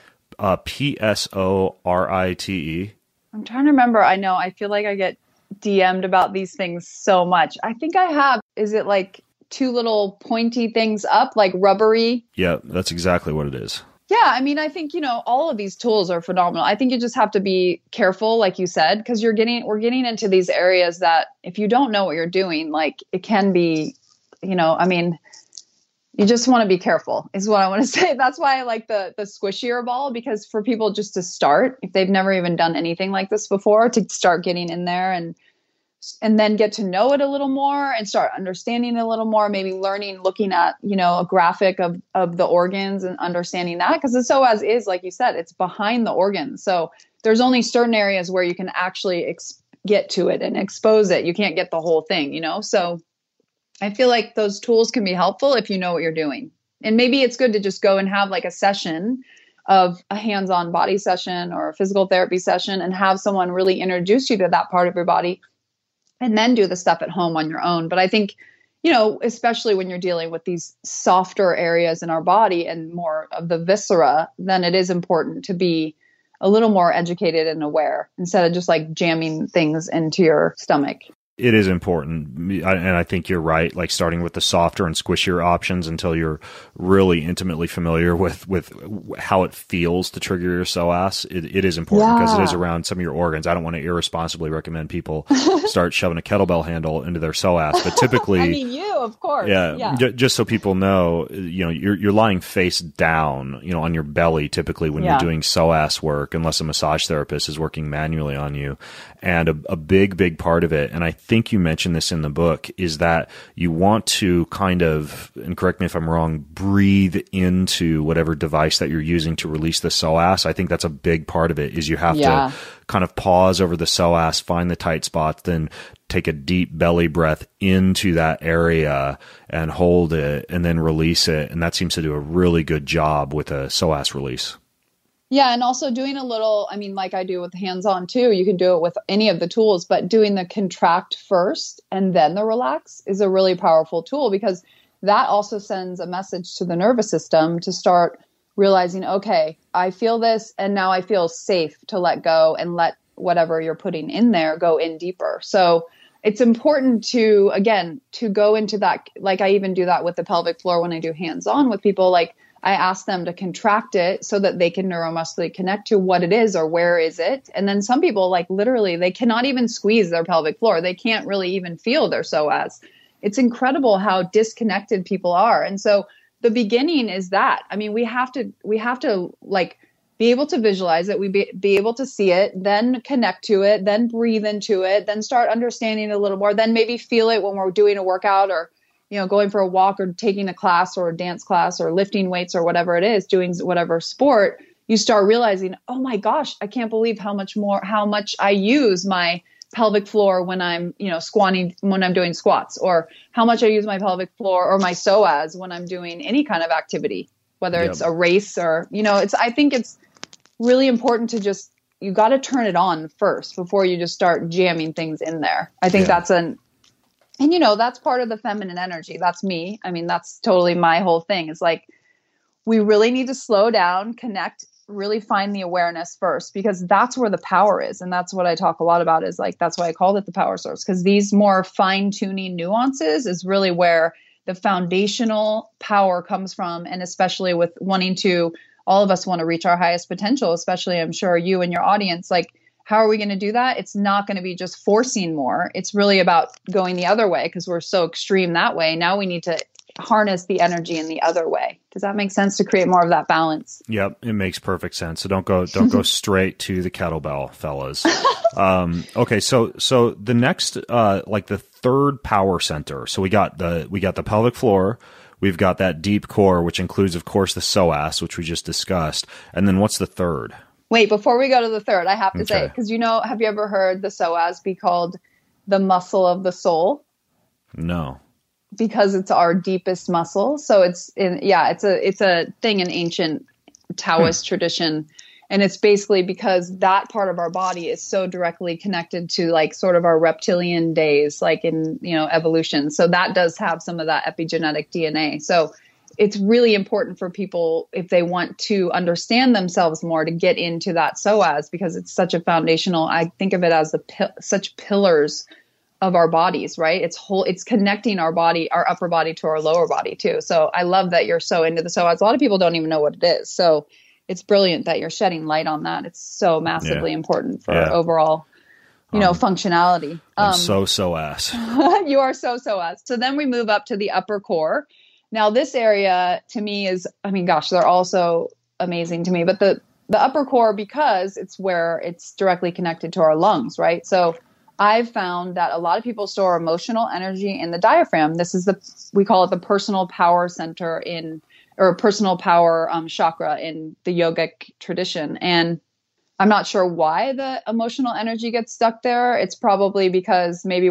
PSORITE. I'm trying to remember. I feel like I get DM'd about these things so much. I think I have. Is it like 2 little pointy things up, like rubbery? Yeah, that's exactly what it is. Yeah, I mean, I think, all of these tools are phenomenal. I think you just have to be careful, like you said, because we're getting into these areas that if you don't know what you're doing, like it can be, you just want to be careful is what I want to say. That's why I like the squishier ball, because for people just to start, if they've never even done anything like this before, to start getting in there and then get to know it a little more and start understanding it a little more, maybe looking at, a graphic of the organs and understanding that, because the psoas is, like you said, it's behind the organs. So there's only certain areas where you can actually get to it and expose it. You can't get the whole thing, So I feel like those tools can be helpful if you know what you're doing. And maybe it's good to just go and have like a session of a hands-on body session or a physical therapy session and have someone really introduce you to that part of your body, and then do the stuff at home on your own. But I think, especially when you're dealing with these softer areas in our body and more of the viscera, then it is important to be a little more educated and aware instead of just like jamming things into your stomach. It is important, and I think you're right, like starting with the softer and squishier options until you're really intimately familiar with how it feels to trigger your psoas. It is important because it is around some of your organs. I don't want to irresponsibly recommend people start shoving a kettlebell handle into their psoas, but typically... I mean, you, of course. Yeah. Just so people know, you're lying face down, on your belly typically when you're doing psoas work, unless a massage therapist is working manually on you. And a big, big part of it, and I think you mentioned this in the book, is that you want to kind of, and correct me if I'm wrong, breathe into whatever device that you're using to release the psoas. I think that's a big part of it, is you have to kind of pause over the psoas, find the tight spots, then take a deep belly breath into that area and hold it and then release it. And that seems to do a really good job with a psoas release. Yeah. And also doing a little, I mean, like I do with hands-on too, you can do it with any of the tools, but doing the contract first and then the relax is a really powerful tool, because that also sends a message to the nervous system to start realizing, okay, I feel this and now I feel safe to let go and let whatever you're putting in there go in deeper. So it's important to, again, to go into that. Like I even do that with the pelvic floor when I do hands-on with people. Like I ask them to contract it so that they can neuromuscularly connect to what it is or where is it. And then some people, like literally, they cannot even squeeze their pelvic floor. They can't really even feel their psoas. It's incredible how disconnected people are. And so the beginning is that. I mean, we have to like be able to visualize it, be able to see it, then connect to it, then breathe into it, then start understanding it a little more, then maybe feel it when we're doing a workout or, you know, going for a walk or taking a class or a dance class or lifting weights or whatever it is, doing whatever sport. You start realizing, oh my gosh, I can't believe how much I use my pelvic floor when I'm, you know, squatting, when I'm doing squats, or how much I use my pelvic floor or my psoas when I'm doing any kind of activity, whether it's a race or, you know, I think it's really important to just, you got to turn it on first before you just start jamming things in there. I think and you know, that's part of the feminine energy. That's me. I mean, that's totally my whole thing. It's like, we really need to slow down, connect, really find the awareness first, because that's where the power is. And that's what I talk a lot about, is like, that's why I called it the power source, because these more fine tuning nuances is really where the foundational power comes from. And especially with wanting to, all of us want to reach our highest potential, especially I'm sure you and your audience, like, how are we going to do that? It's not going to be just forcing more. It's really about going the other way, because we're so extreme that way. Now we need to harness the energy in the other way. Does that make sense, to create more of that balance? Yep, it makes perfect sense. So don't go straight to the kettlebell, fellas. Okay, so the next like the third power center. So we got the pelvic floor. We've got that deep core, which includes, of course, the psoas, which we just discussed. And then what's the third? Wait, before we go to the third, I have to say, because you know, have you ever heard the psoas be called the muscle of the soul? No. Because it's our deepest muscle. So it's a thing in ancient Taoist tradition. And it's basically because that part of our body is so directly connected to like sort of our reptilian days, like in, you know, evolution. So that does have some of that epigenetic DNA. So it's really important for people, if they want to understand themselves more, to get into that psoas, because it's such a foundational, I think of it as such pillars of our bodies, right? It's connecting our body, our upper body to our lower body too. So I love that you're so into the psoas. A lot of people don't even know what it is. So it's brilliant that you're shedding light on that. It's so massively important for overall, you know, functionality. I'm so ass. You are so ass. So then we move up to the upper core. Now this area to me is, I mean, gosh, they're all so amazing to me, but the upper core, because it's where it's directly connected to our lungs, right? So I've found that a lot of people store emotional energy in the diaphragm. This is we call it the personal power center or personal power chakra in the yogic tradition. And I'm not sure why the emotional energy gets stuck there. It's probably because maybe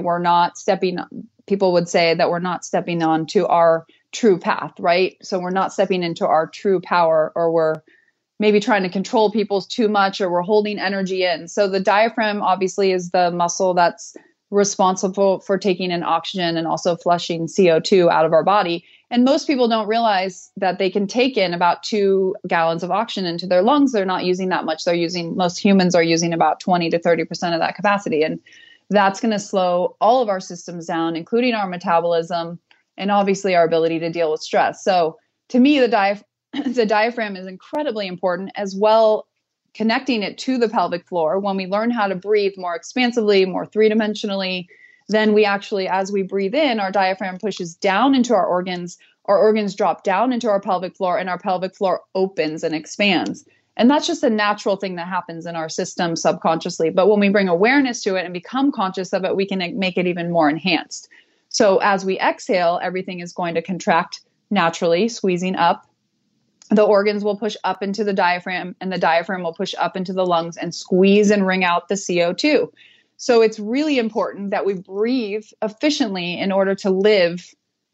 people would say that we're not stepping on to our true path, right? So we're not stepping into our true power, or we're maybe trying to control people too much, or we're holding energy in. So the diaphragm obviously is the muscle that's responsible for taking in oxygen and also flushing CO2 out of our body. And most people don't realize that they can take in about 2 gallons of oxygen into their lungs. They're not using that much. Most humans are using about 20 to 30% of that capacity. And that's going to slow all of our systems down, including our metabolism and obviously our ability to deal with stress. So to me, the diaphragm is incredibly important, as well, connecting it to the pelvic floor. When we learn how to breathe more expansively, more three-dimensionally, then we actually, as we breathe in, our diaphragm pushes down into our organs drop down into our pelvic floor, and our pelvic floor opens and expands. And that's just a natural thing that happens in our system subconsciously. But when we bring awareness to it and become conscious of it, we can make it even more enhanced. So as we exhale, everything is going to contract naturally, squeezing up. The organs will push up into the diaphragm, and the diaphragm will push up into the lungs and squeeze and wring out the CO2. So it's really important that we breathe efficiently in order to live,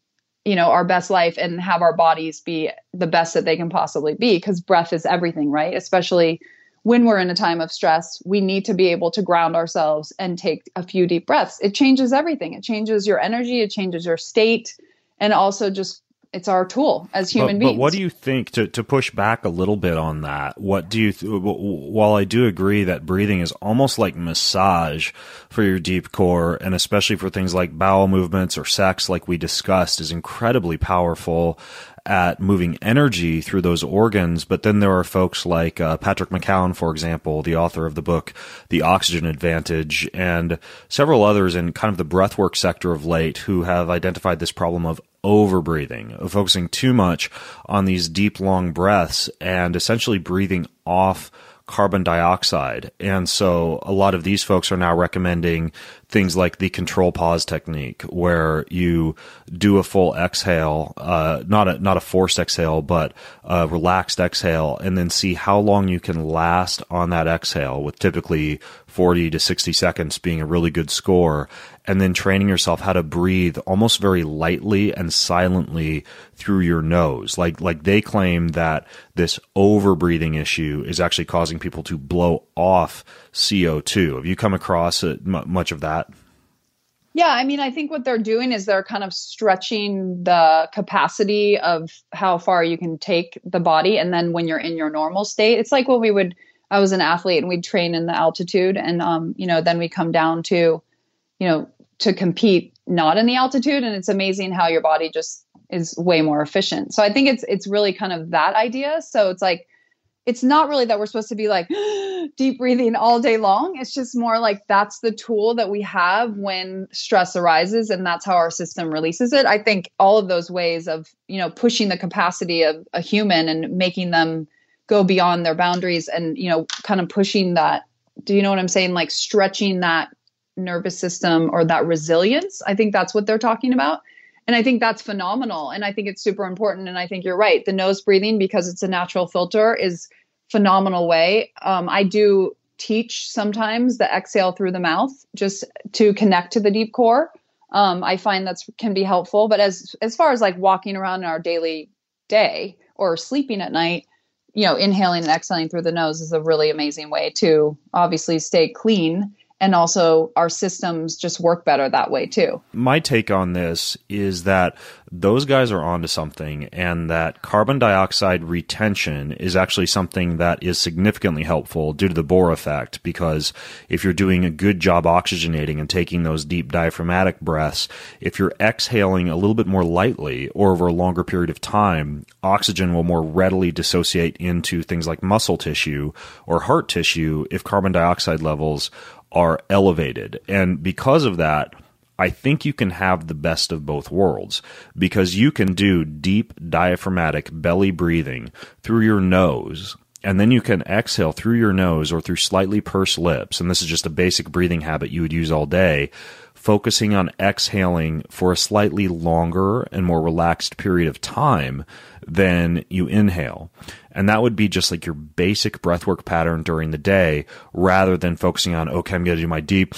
our best life and have our bodies be the best that they can possibly be, because breath is everything, right? Especially when we're in a time of stress, we need to be able to ground ourselves and take a few deep breaths. It changes everything. It changes your energy. It changes your state. And also just, it's our tool as human beings. But what do you think, to push back a little bit on that, what do you, while I do agree that breathing is almost like massage for your deep core, and especially for things like bowel movements or sex, like we discussed, is incredibly powerful at moving energy through those organs. But then there are folks like Patrick McKeown, for example, the author of the book, The Oxygen Advantage, and several others in kind of the breathwork sector of late who have identified this problem of overbreathing, of focusing too much on these deep, long breaths and essentially breathing off carbon dioxide. And so a lot of these folks are now recommending things like the control pause technique, where you do a full exhale, not a forced exhale, but a relaxed exhale, and then see how long you can last on that exhale, with typically 40 to 60 seconds being a really good score, and then training yourself how to breathe almost very lightly and silently through your nose. Like they claim that this over breathing issue is actually causing people to blow off CO2. Have you come across much of that? Yeah, I mean, I think what they're doing is they're kind of stretching the capacity of how far you can take the body. And then when you're in your normal state, it's like when I was an athlete and we'd train in the altitude, and, then we come down to, to compete not in the altitude. And it's amazing how your body just is way more efficient. So I think it's really kind of that idea. So it's like, it's not really that we're supposed to be like deep breathing all day long. It's just more like that's the tool that we have when stress arises, and that's how our system releases it. I think all of those ways of, pushing the capacity of a human and making them go beyond their boundaries and, kind of pushing that, do you know what I'm saying? Like stretching that nervous system or that resilience. I think that's what they're talking about. And I think that's phenomenal. And I think it's super important. And I think you're right. The nose breathing, because it's a natural filter, is phenomenal way. I do teach sometimes the exhale through the mouth just to connect to the deep core. I find that can be helpful. But as far as like walking around in our daily day or sleeping at night, inhaling and exhaling through the nose is a really amazing way to obviously stay clean. And also our systems just work better that way too. My take on this is that those guys are onto something, and that carbon dioxide retention is actually something that is significantly helpful due to the Bohr effect, because if you're doing a good job oxygenating and taking those deep diaphragmatic breaths, if you're exhaling a little bit more lightly or over a longer period of time, oxygen will more readily dissociate into things like muscle tissue or heart tissue if carbon dioxide levels are elevated. And because of that, I think you can have the best of both worlds, because you can do deep diaphragmatic belly breathing through your nose, and then you can exhale through your nose or through slightly pursed lips. And this is just a basic breathing habit you would use all day, focusing on exhaling for a slightly longer and more relaxed period of time than you inhale. And that would be just like your basic breathwork pattern during the day, rather than focusing on, okay, I'm going to do my deep,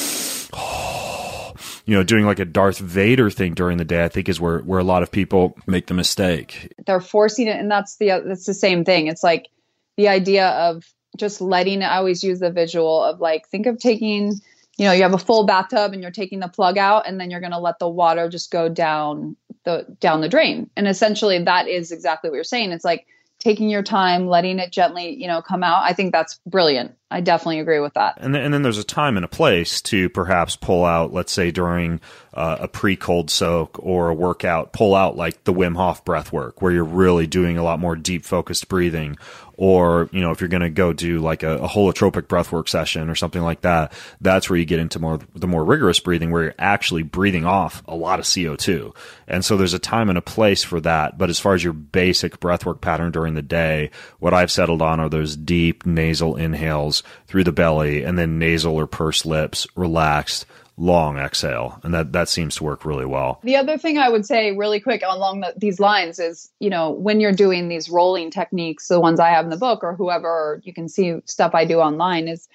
doing like a Darth Vader thing during the day, I think is where a lot of people make the mistake. They're forcing it. And that's the same thing. It's like the idea of just letting it. I always use the visual of like, think of taking, you have a full bathtub and you're taking the plug out, and then you're going to let the water just go down the drain. And essentially that is exactly what you're saying. It's like taking your time, letting it gently, come out. I think that's brilliant. I definitely agree with that. And then there's a time and a place to perhaps pull out, let's say during a pre-cold soak or a workout, pull out like the Wim Hof breath work where you're really doing a lot more deep focused breathing. Or, if you're going to go do like a holotropic breathwork session or something like that, that's where you get into the more rigorous breathing where you're actually breathing off a lot of CO2. And so there's a time and a place for that. But as far as your basic breathwork pattern during the day, what I've settled on are those deep nasal inhales through the belly and then nasal or pursed lips, relaxed, long exhale. And that seems to work really well. The other thing I would say really quick along these lines is, when you're doing these rolling techniques, the ones I have in the book or whoever, or you can see stuff I do online is,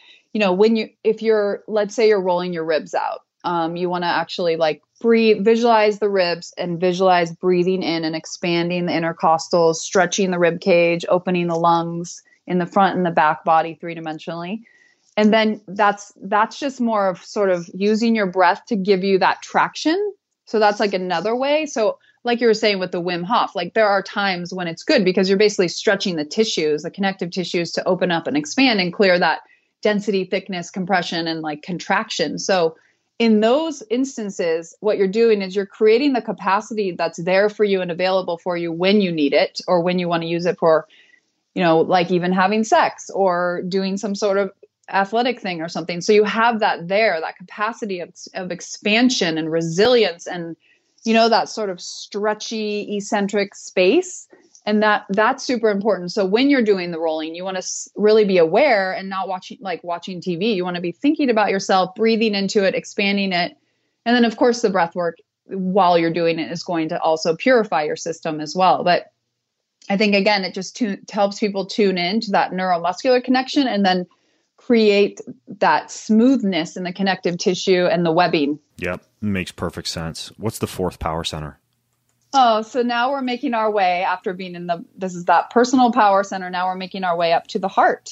let's say you're rolling your ribs out, you want to actually like breathe, visualize the ribs and visualize breathing in and expanding the intercostals, stretching the rib cage, opening the lungs in the front and the back body 3-dimensionally. And then that's just more of sort of using your breath to give you that traction. So that's like another way. So like you were saying with the Wim Hof, like there are times when it's good because you're basically stretching the tissues, the connective tissues to open up and expand and clear that density, thickness, compression, and like contraction. So in those instances, what you're doing is you're creating the capacity that's there for you and available for you when you need it or when you want to use it for, like even having sex or doing some sort of athletic thing or something. So you have that there, that capacity of expansion and resilience and, that sort of stretchy, eccentric space. And that's super important. So when you're doing the rolling, you want to really be aware and not watching TV. You want to be thinking about yourself, breathing into it, expanding it. And then of course the breath work while you're doing it is going to also purify your system as well. But I think again, it just helps people tune in to that neuromuscular connection and then create that smoothness in the connective tissue and the webbing. Yep. Makes perfect sense. What's the fourth power center? Oh, so now we're making our way after being this is that personal power center. Now we're making our way up to the heart,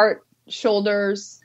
shoulders,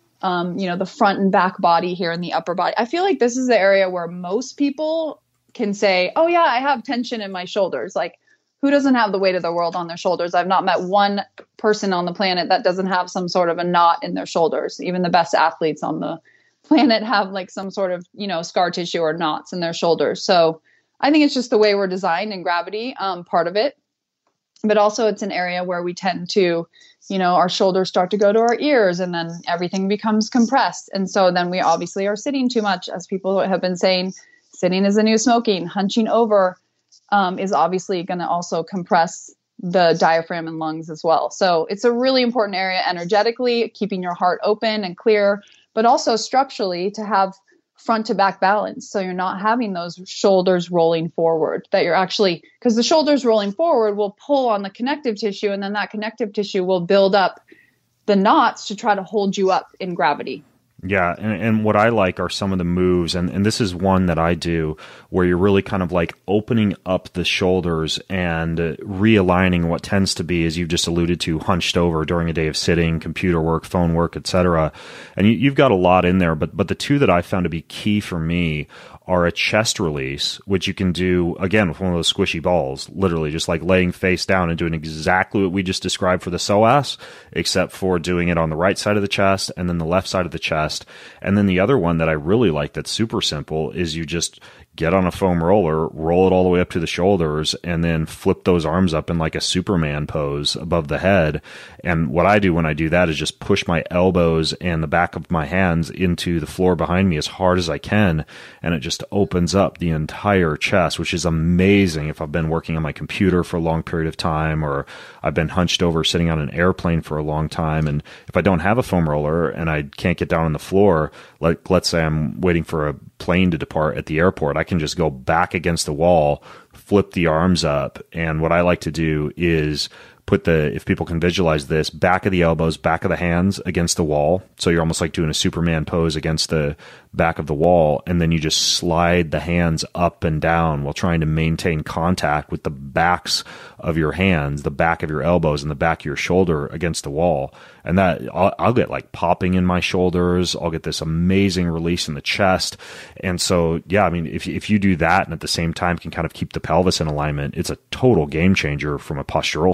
the front and back body here in the upper body. I feel like this is the area where most people can say, oh yeah, I have tension in my shoulders. Like who doesn't have the weight of the world on their shoulders? I've not met one person on the planet that doesn't have some sort of a knot in their shoulders. Even the best athletes on the planet have like some sort of, scar tissue or knots in their shoulders. So I think it's just the way we're designed and gravity, part of it. But also it's an area where we tend to, our shoulders start to go to our ears and then everything becomes compressed. And so then we obviously are sitting too much, as people have been saying, sitting is the new smoking, hunching over is obviously going to also compress the diaphragm and lungs as well. So it's a really important area energetically, keeping your heart open and clear, but also structurally to have front to back balance. So you're not having those shoulders rolling forward, that you're actually, because the shoulders rolling forward will pull on the connective tissue and then that connective tissue will build up the knots to try to hold you up in gravity. Yeah, and what I like are some of the moves, and this is one that I do, where you're really kind of like opening up the shoulders and realigning what tends to be, as you've just alluded to, hunched over during a day of sitting, computer work, phone work, etc. And you've got a lot in there, but the two that I found to be key for me are a chest release, which you can do, again, with one of those squishy balls, literally just like laying face down and doing exactly what we just described for the psoas, except for doing it on the right side of the chest and then the left side of the chest. And then the other one that I really like that's super simple is you just get on a foam roller, roll it all the way up to the shoulders, and then flip those arms up in like a Superman pose above the head. And what I do when I do that is just push my elbows and the back of my hands into the floor behind me as hard as I can, and it just opens up the entire chest, which is amazing if I've been working on my computer for a long period of time, or I've been hunched over sitting on an airplane for a long time. And if I don't have a foam roller and I can't get down on the floor, like let's say I'm waiting for a plane to depart at the airport, I can just go back against the wall, flip the arms up. And what I like to do is put if people can visualize this, back of the elbows, back of the hands against the wall. So you're almost like doing a Superman pose against the back of the wall. And then you just slide the hands up and down while trying to maintain contact with the backs of your hands, the back of your elbows and the back of your shoulder against the wall. And that I'll get like popping in my shoulders. I'll get this amazing release in the chest. And so, yeah, I mean, if you do that and at the same time can kind of keep the pelvis in alignment, it's a total game changer from a postural standpoint.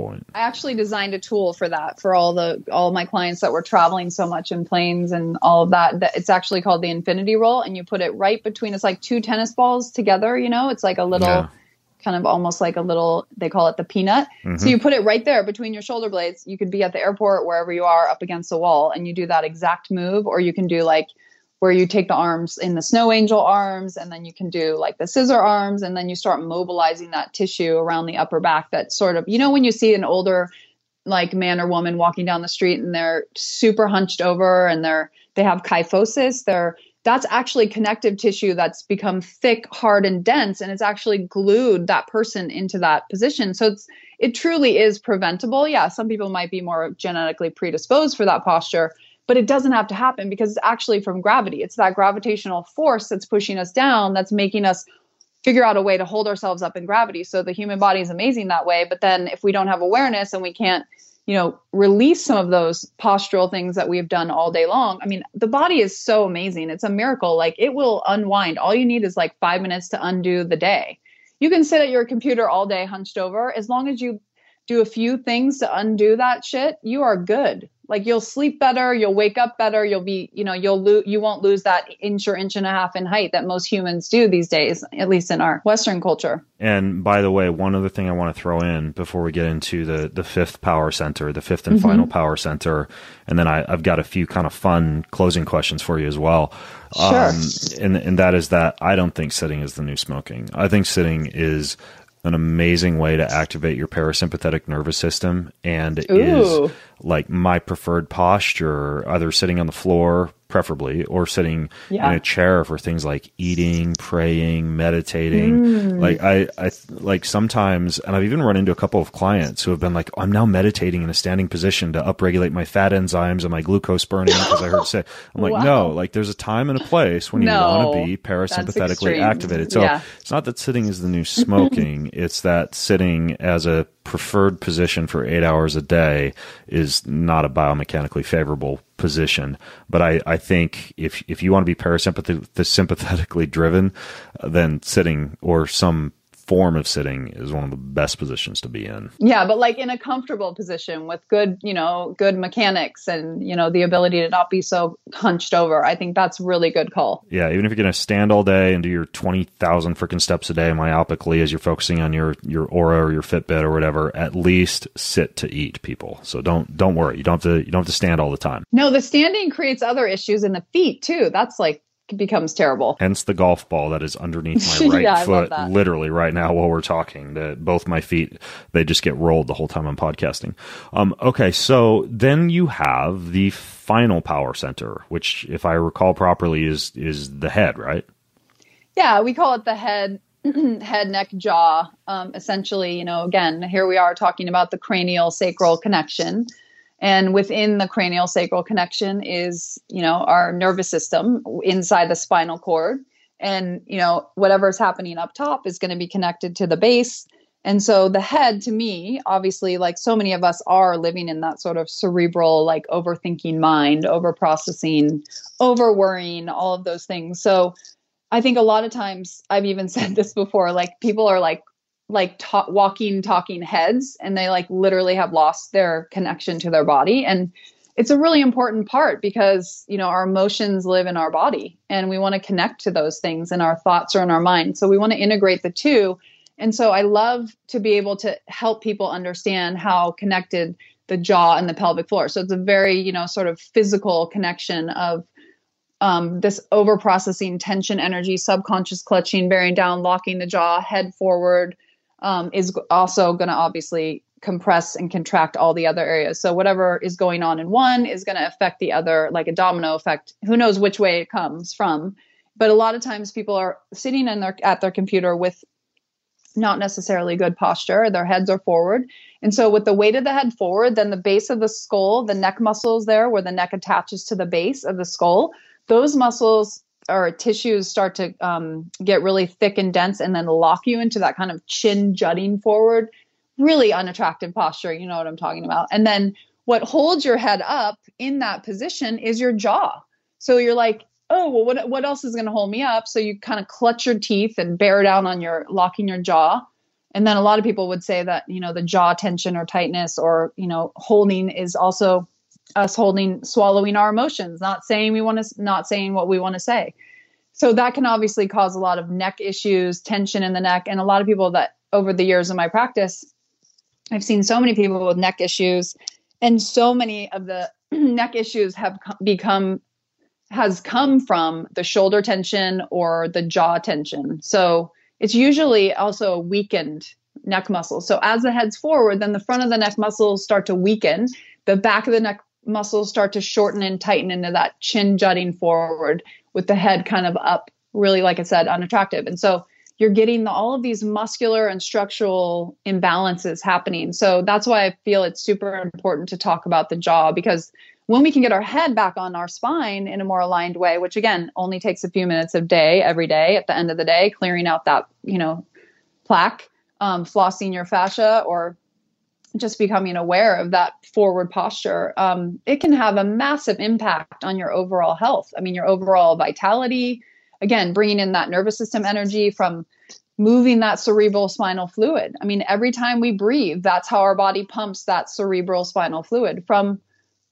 point. I actually designed a tool for that for all my clients that were traveling so much in planes and all of that. It's actually called the infinity roll, and you put it right between. It's like two tennis balls together. It's like a little. Kind of almost like a little, they call it the peanut. Mm-hmm. So you put it right there between your shoulder blades. You could be at the airport, wherever you are, up against the wall, and you do that exact move. Or you can do like where you take the arms in the snow angel arms, and then you can do like the scissor arms, and then you start mobilizing that tissue around the upper back. That sort of, when you see an older like man or woman walking down the street and they're super hunched over and they have kyphosis, that's actually connective tissue that's become thick, hard, and dense, and it's actually glued that person into that position. So it truly is preventable. Yeah, some people might be more genetically predisposed for that posture, but it doesn't have to happen because it's actually from gravity. It's that gravitational force that's pushing us down, that's making us figure out a way to hold ourselves up in gravity. So the human body is amazing that way. But then if we don't have awareness and we can't release some of those postural things that we've done all day long. I mean, the body is so amazing. It's a miracle. Like it will unwind. All you need is like 5 minutes to undo the day. You can sit at your computer all day hunched over. As long as you do a few things to undo that shit, you are good. Like you'll sleep better, you'll wake up better, you'll be, you won't lose that inch or inch and a half in height that most humans do these days, at least in our Western culture. And by the way, one other thing I want to throw in before we get into the fifth power center, the fifth and final power center, and then I've got a few kind of fun closing questions for you as well. Sure. And that is that I don't think sitting is the new smoking. I think sitting is an amazing way to activate your parasympathetic nervous system and is like my preferred posture, either sitting on the floor preferably or sitting in a chair for things like eating, praying, meditating. Like I like sometimes, and I've even run into a couple of clients who have been like, oh, I'm now meditating in a standing position to upregulate my fat enzymes and my glucose burning because I heard say, I'm like, no, like there's a time and a place when you want to be parasympathetically activated. So it's not that sitting is the new smoking. It's that sitting as a preferred position for 8 hours a day is not a biomechanically favorable position. But I think if you want to be parasympathetically driven, then sitting or some form of sitting is one of the best positions to be in. Yeah, but like in a comfortable position with good, good mechanics and, the ability to not be so hunched over. I think that's really good call. Yeah, even if you're going to stand all day and do your 20,000 freaking steps a day myopically as you're focusing on your Aura or your Fitbit or whatever, at least sit to eat, people. So don't worry. You don't have to stand all the time. No, the standing creates other issues in the feet too. That's like becomes terrible. Hence the golf ball that is underneath my right foot literally right now while we're talking. Both my feet, they just get rolled the whole time I'm podcasting. Okay, so then you have the final power center, which if I recall properly is the head, right? Yeah, we call it the head, neck, jaw. Essentially, again, here we are talking about the cranial sacral connection. And within the cranial sacral connection is, our nervous system inside the spinal cord. And, whatever's happening up top is going to be connected to the base. And so the head, to me, obviously, like so many of us are living in that sort of cerebral, like overthinking mind, over-processing, over-worrying, all of those things. So I think a lot of times, I've even said this before, like people are like walking, talking heads, and they like literally have lost their connection to their body. And it's a really important part because, our emotions live in our body and we want to connect to those things, and our thoughts are in our mind. So we want to integrate the two. And so I love to be able to help people understand how connected the jaw and the pelvic floor. So it's a very, sort of physical connection of this over-processing tension energy, subconscious clutching, bearing down, locking the jaw, head forward, is also going to obviously compress and contract all the other areas. So whatever is going on in one is going to affect the other, like a domino effect. Who knows which way it comes from? But a lot of times people are sitting at their computer with not necessarily good posture. Their heads are forward. And so with the weight of the head forward, then the base of the skull, the neck muscles there where the neck attaches to the base of the skull, those muscles or tissues start to get really thick and dense and then lock you into that kind of chin jutting forward, really unattractive posture. You know what I'm talking about. And then what holds your head up in that position is your jaw. So you're like, oh, well, what else is going to hold me up? So you kind of clutch your teeth and bear down on locking your jaw. And then a lot of people would say that, the jaw tension or tightness or, holding is also us swallowing our emotions, not saying what we want to say. So that can obviously cause a lot of neck issues, tension in the neck. And a lot of people that over the years of my practice, I've seen so many people with neck issues, and so many of the neck issues has come from the shoulder tension or the jaw tension. So it's usually also a weakened neck muscle. So as the head's forward, then the front of the neck muscles start to weaken. The back of the neck muscles start to shorten and tighten into that chin jutting forward with the head kind of up, really, like I said, unattractive. And so you're getting all of these muscular and structural imbalances happening. So that's why I feel it's super important to talk about the jaw, because when we can get our head back on our spine in a more aligned way, which again, only takes a few minutes every day at the end of the day, clearing out that, plaque, flossing your fascia, or just becoming aware of that forward posture, it can have a massive impact on your overall health. I mean, your overall vitality, again, bringing in that nervous system energy from moving that cerebral spinal fluid. I mean, every time we breathe, that's how our body pumps that cerebral spinal fluid from,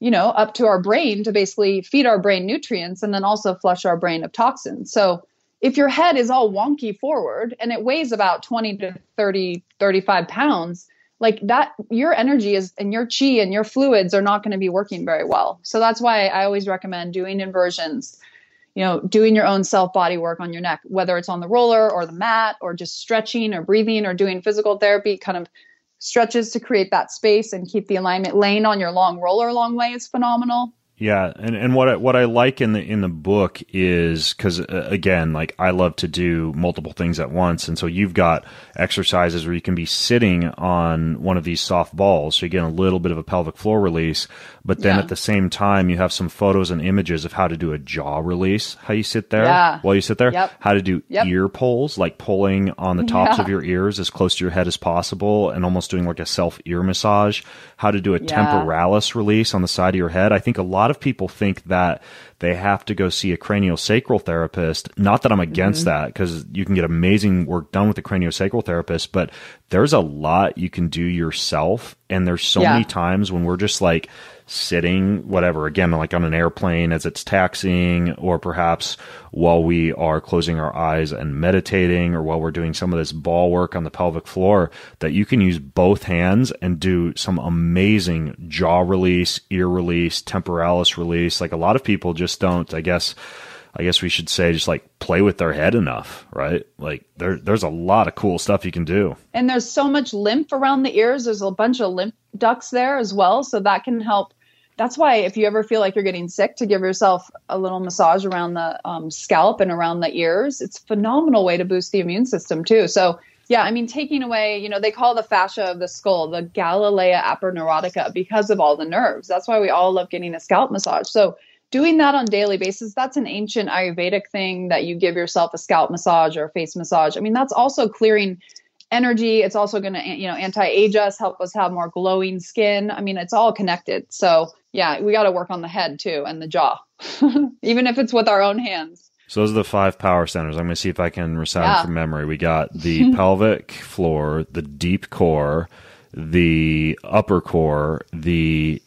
up to our brain to basically feed our brain nutrients and then also flush our brain of toxins. So if your head is all wonky forward and it weighs about 20 to 30, 35 pounds, like that, your energy and your chi and your fluids are not going to be working very well. So that's why I always recommend doing inversions, doing your own self body work on your neck, whether it's on the roller or the mat or just stretching or breathing or doing physical therapy, kind of stretches to create that space and keep the alignment. Laying on your long roller a long way is phenomenal. Yeah, and what I like in the book is, because again, like I love to do multiple things at once, and so you've got exercises where you can be sitting on one of these soft balls, so you get a little bit of a pelvic floor release, but then at the same time you have some photos and images of how to do a jaw release, how you sit there while you sit there, how to do ear pulls, like pulling on the tops of your ears as close to your head as possible, and almost doing like a self ear massage, how to do a temporalis release on the side of your head. I think a lot of people think that they have to go see a craniosacral therapist. Not that I'm against that, because you can get amazing work done with a craniosacral therapist, but there's a lot you can do yourself. And there's so many times when we're just like sitting, whatever, again, like on an airplane as it's taxiing, or perhaps while we are closing our eyes and meditating, or while we're doing some of this ball work on the pelvic floor, that you can use both hands and do some amazing jaw release, ear release, temporalis release. Like a lot of people just don't, I guess we should say, just like play with their head enough, right? Like there's a lot of cool stuff you can do. And there's so much lymph around the ears. There's a bunch of lymph ducts there as well. So that can help. That's why if you ever feel like you're getting sick, to give yourself a little massage around the scalp and around the ears, it's a phenomenal way to boost the immune system too. So yeah, I mean, taking away, they call the fascia of the skull the Galilea aponeurotica because of all the nerves. That's why we all love getting a scalp massage. So doing that on a daily basis, that's an ancient Ayurvedic thing, that you give yourself a scalp massage or a face massage. I mean, that's also clearing energy. It's also going to, anti-age us, help us have more glowing skin. I mean, it's all connected. So yeah, we got to work on the head too, and the jaw, even if it's with our own hands. So those are the 5 power centers. I'm going to see if I can recite them from memory. We got the pelvic floor, the deep core, the upper core, the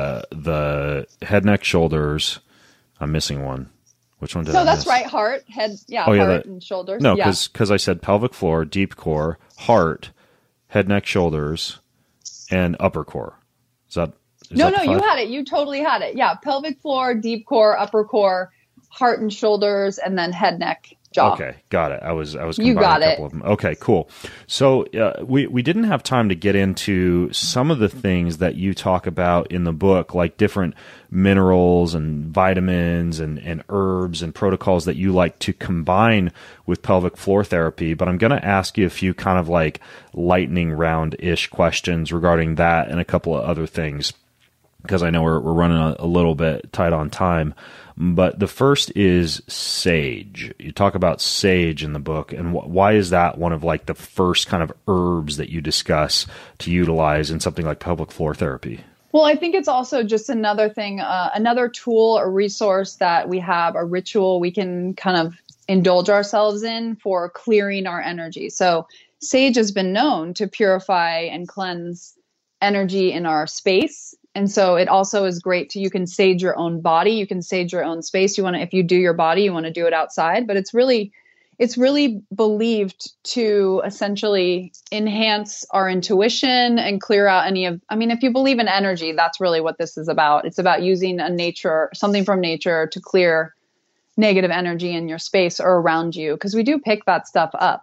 head, neck, shoulders. I'm missing one. Which one did I miss? So that's right. Heart, head, heart and shoulders. No, because I said pelvic floor, deep core, heart, head, neck, shoulders, and upper core. No, you had it. You totally had it. Yeah, pelvic floor, deep core, upper core, heart and shoulders, and then head, neck, jaw. Okay, got it. I was combining a couple of them. Okay, cool. So we didn't have time to get into some of the things that you talk about in the book, like different minerals and vitamins and herbs and protocols that you like to combine with pelvic floor therapy. But I'm going to ask you a few kind of like lightning round-ish questions regarding that and a couple of other things, because I know we're running a little bit tight on time. But the first is sage. You talk about sage in the book, and why is that one of like the first kind of herbs that you discuss to utilize in something like pelvic floor therapy? Well, I think it's also just another thing, another tool or resource that we have, a ritual we can kind of indulge ourselves in for clearing our energy. So sage has been known to purify and cleanse energy in our space. And so it also is great you can sage your own body, you can sage your own space. If you do your body, you want to do it outside, but it's really believed to essentially enhance our intuition and clear out if you believe in energy, that's really what this is about. It's about using something from nature to clear negative energy in your space or around you. Because we do pick that stuff up,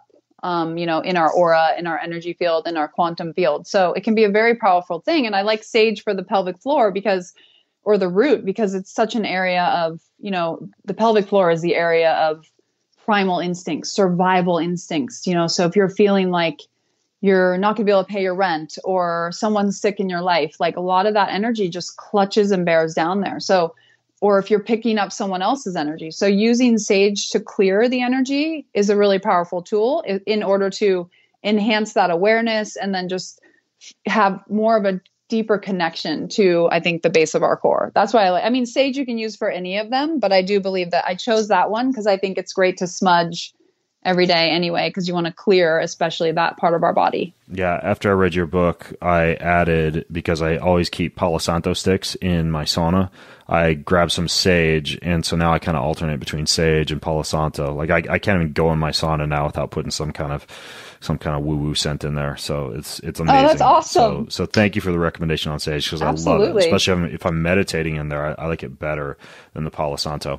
in our aura, in our energy field, in our quantum field. So it can be a very powerful thing. And I like sage for the pelvic floor or the root, because it's such an area of, the pelvic floor is the area of primal instincts, survival instincts, so if you're feeling like you're not going to be able to pay your rent or someone's sick in your life, like a lot of that energy just clutches and bears down there. So, or if you're picking up someone else's energy. So using sage to clear the energy is a really powerful tool in order to enhance that awareness and then just have more of a deeper connection to, I think, the base of our core. That's why sage you can use for any of them, but I do believe that I chose that one because I think it's great to smudge every day anyway, because you want to clear especially that part of our body. Yeah, after I read your book, I added, because I always keep Palo Santo sticks in my sauna, I grabbed some sage, and so now I kind of alternate between sage and Palo Santo. Like I can't even go in my sauna now without putting some kind of woo-woo scent in there. So it's amazing. Oh, that's awesome. So thank you for the recommendation on sage, because I love it. Especially if I'm meditating in there, I like it better than the Palo Santo.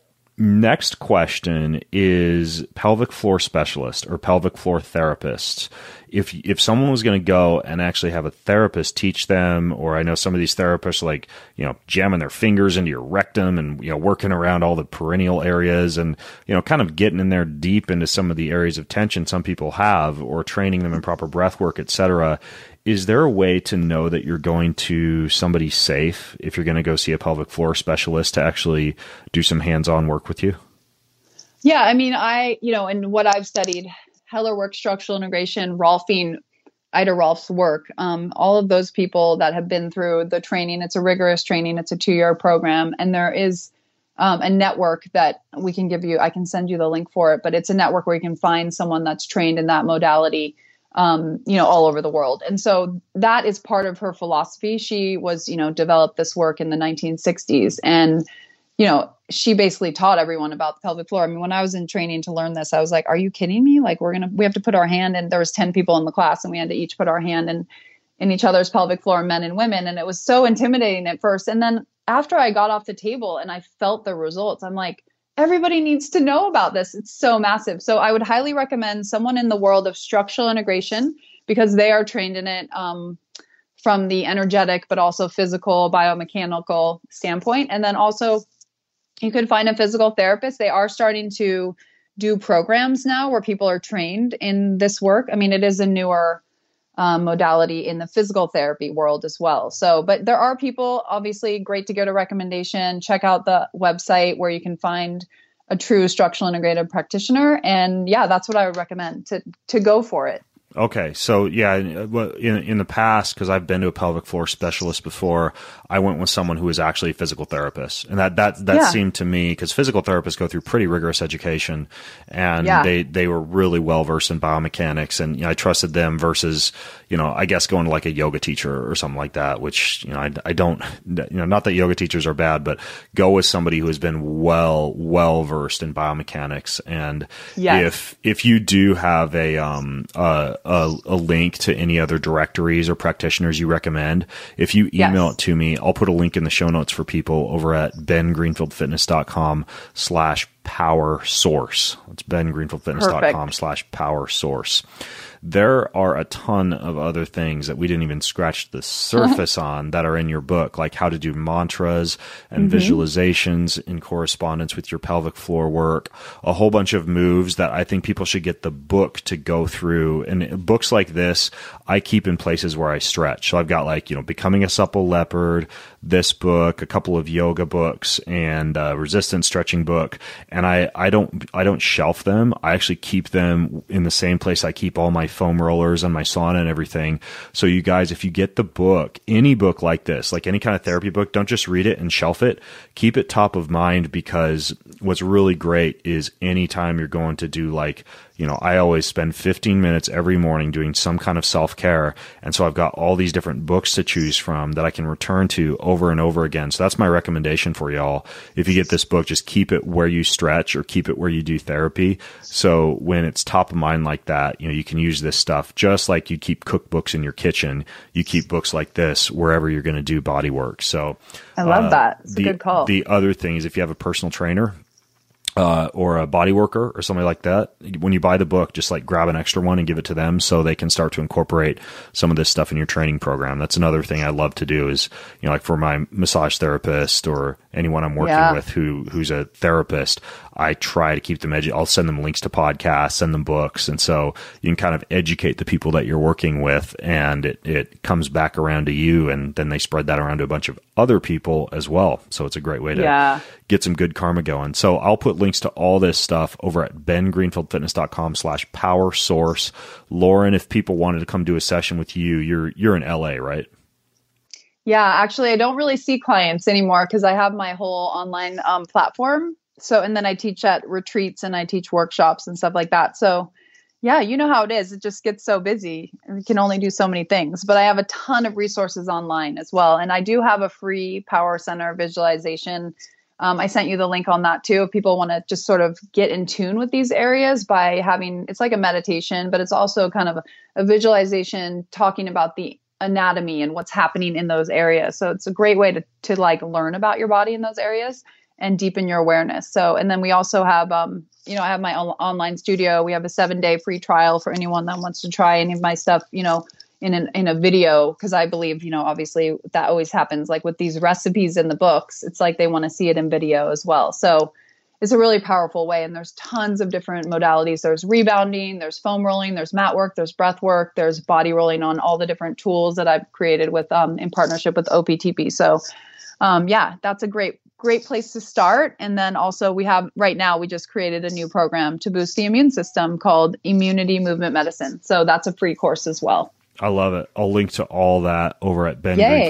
Next question is pelvic floor specialist or pelvic floor therapist. If someone was going to go and actually have a therapist teach them, or I know some of these therapists are like, jamming their fingers into your rectum and, working around all the perineal areas and, kind of getting in there deep into some of the areas of tension some people have, or training them in proper breath work, et cetera. Is there a way to know that you're going to somebody safe if you're going to go see a pelvic floor specialist to actually do some hands-on work with you? Yeah, in what I've studied, Heller work, structural integration, Rolfing, Ida Rolf's work, all of those people that have been through the training, it's a rigorous training, it's a 2-year program, and there is a network that we can give you. I can send you the link for it, but it's a network where you can find someone that's trained in that modality, all over the world. And so that is part of her philosophy. She was, developed this work in the 1960s. And, she basically taught everyone about the pelvic floor. When I was in training to learn this, I was like, are you kidding me? Like, we have to put our hand in. There was 10 people in the class and we had to each put our hand in each other's pelvic floor, men and women. And it was so intimidating at first. And then after I got off the table and I felt the results, I'm like, everybody needs to know about this. It's so massive. So I would highly recommend someone in the world of structural integration, because they are trained in it from the energetic, but also physical, biomechanical standpoint. And then also you could find a physical therapist. They are starting to do programs now where people are trained in this work. It is a newer modality in the physical therapy world as well. So, but there are people, obviously great to get a recommendation. Check out the website where you can find a true structural integrated practitioner. And yeah, that's what I would recommend to go for it. Okay. So yeah, in the past, because I've been to a pelvic floor specialist before, I went with someone who was actually a physical therapist. And that seemed to me, because physical therapists go through pretty rigorous education, and they were really well versed in biomechanics, and I trusted them versus, I guess going to like a yoga teacher or something like that, which, I don't, not that yoga teachers are bad, but go with somebody who has been well versed in biomechanics. And if you do have a link to any other directories or practitioners you recommend, if you email it to me, I'll put a link in the show notes for people over at bengreenfieldfitness.com/power source. It's bengreenfieldfitness.com/power source. There are a ton of other things that we didn't even scratch the surface on that are in your book, like how to do mantras and visualizations in correspondence with your pelvic floor work, a whole bunch of moves that I think people should get the book to go through. And books like this, I keep in places where I stretch. So I've got Becoming a Supple Leopard, this book, a couple of yoga books, and a resistance stretching book. And I don't shelf them. I actually keep them in the same place I keep all my foam rollers and my sauna and everything. So you guys, if you get the book, any book like this, like any kind of therapy book, don't just read it and shelf it. Keep it top of mind, because what's really great is anytime you're going to do I always spend 15 minutes every morning doing some kind of self-care. And so I've got all these different books to choose from that I can return to over and over again. So that's my recommendation for y'all. If you get this book, just keep it where you stretch or keep it where you do therapy. So when it's top of mind like that, you can use this stuff just like you keep cookbooks in your kitchen. You keep books like this wherever you're going to do body work. So I love that. It's a good call. The other thing is if you have a personal trainer, or a body worker or somebody like that, when you buy the book, just like grab an extra one and give it to them so they can start to incorporate some of this stuff in your training program. That's another thing I love to do is, like for my massage therapist or anyone I'm working with who's a therapist, I try to keep them I'll send them links to podcasts, send them books. And so you can kind of educate the people that you're working with, and it comes back around to you, and then they spread that around to a bunch of other people as well. So it's a great way to get some good karma going. So I'll put links to all this stuff over at bengreenfieldfitness.com/power source. Lauren, if people wanted to come do a session with you, you're in LA, right? Yeah, actually, I don't really see clients anymore because I have my whole online platform. So, and then I teach at retreats and I teach workshops and stuff like that. So yeah, you know how it is. It just gets so busy and you can only do so many things, but I have a ton of resources online as well. And I do have a free Power Center visualization. I sent you the link on that too. If people want to just sort of get in tune with these areas by it's like a meditation, but it's also kind of a visualization talking about the anatomy and what's happening in those areas. So it's a great way to like learn about your body in those areas and deepen your awareness. So, and then we also have, I have my online studio. We have a 7-day free trial for anyone that wants to try any of my stuff, in a video. Cause I believe, obviously that always happens like with these recipes in the books. It's like they want to see it in video as well. So it's a really powerful way. And there's tons of different modalities. There's rebounding, there's foam rolling, there's mat work, there's breath work, there's body rolling on all the different tools that I've created with, in partnership with OPTP. So, that's a great place to start. And then also we just created a new program to boost the immune system called Immunity Movement Medicine. So that's a free course as well. I love it. I'll link to all that over at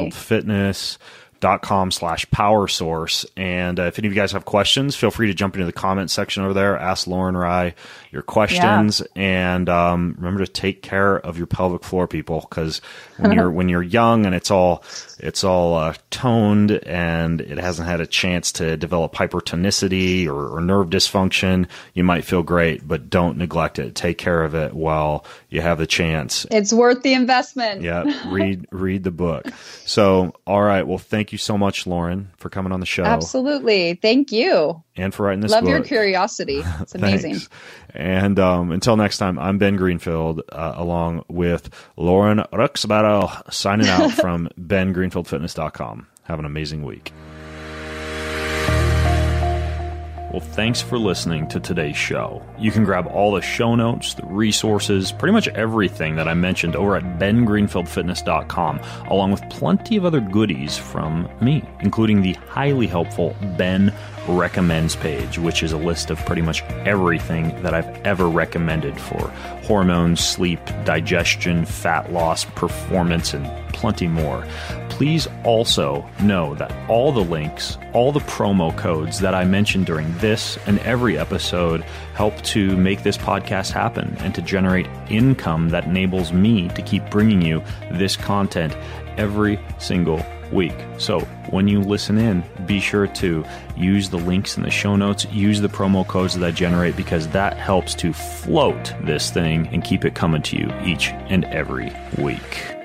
bengreenfieldfitness.com/power source. And if any of you guys have questions, feel free to jump into the comment section over there. Ask Lauren or I your questions. And remember to take care of your pelvic floor, people, because when you're young and it's all toned and it hasn't had a chance to develop hypertonicity or nerve dysfunction, you might feel great, but don't neglect it. Take care of it while you have the chance. It's worth the investment. Yeah, read the book. So, all right. Well, thank you so much, Lauren, for coming on the show. Absolutely. Thank you. And for writing this book. Love your curiosity. It's amazing. And until next time, I'm Ben Greenfield, along with Lauren Roxbarrow, signing out from bengreenfieldfitness.com. Have an amazing week. Well, thanks for listening to today's show. You can grab all the show notes, the resources, pretty much everything that I mentioned over at bengreenfieldfitness.com, along with plenty of other goodies from me, including the highly helpful Ben Recommends page, which is a list of pretty much everything that I've ever recommended for hormones, sleep, digestion, fat loss, performance, and plenty more. Please also know that all the links, all the promo codes that I mentioned during this and every episode help to make this podcast happen and to generate income that enables me to keep bringing you this content every single week. So when you listen in, be sure to use the links in the show notes, use the promo codes that I generate, because that helps to float this thing and keep it coming to you each and every week.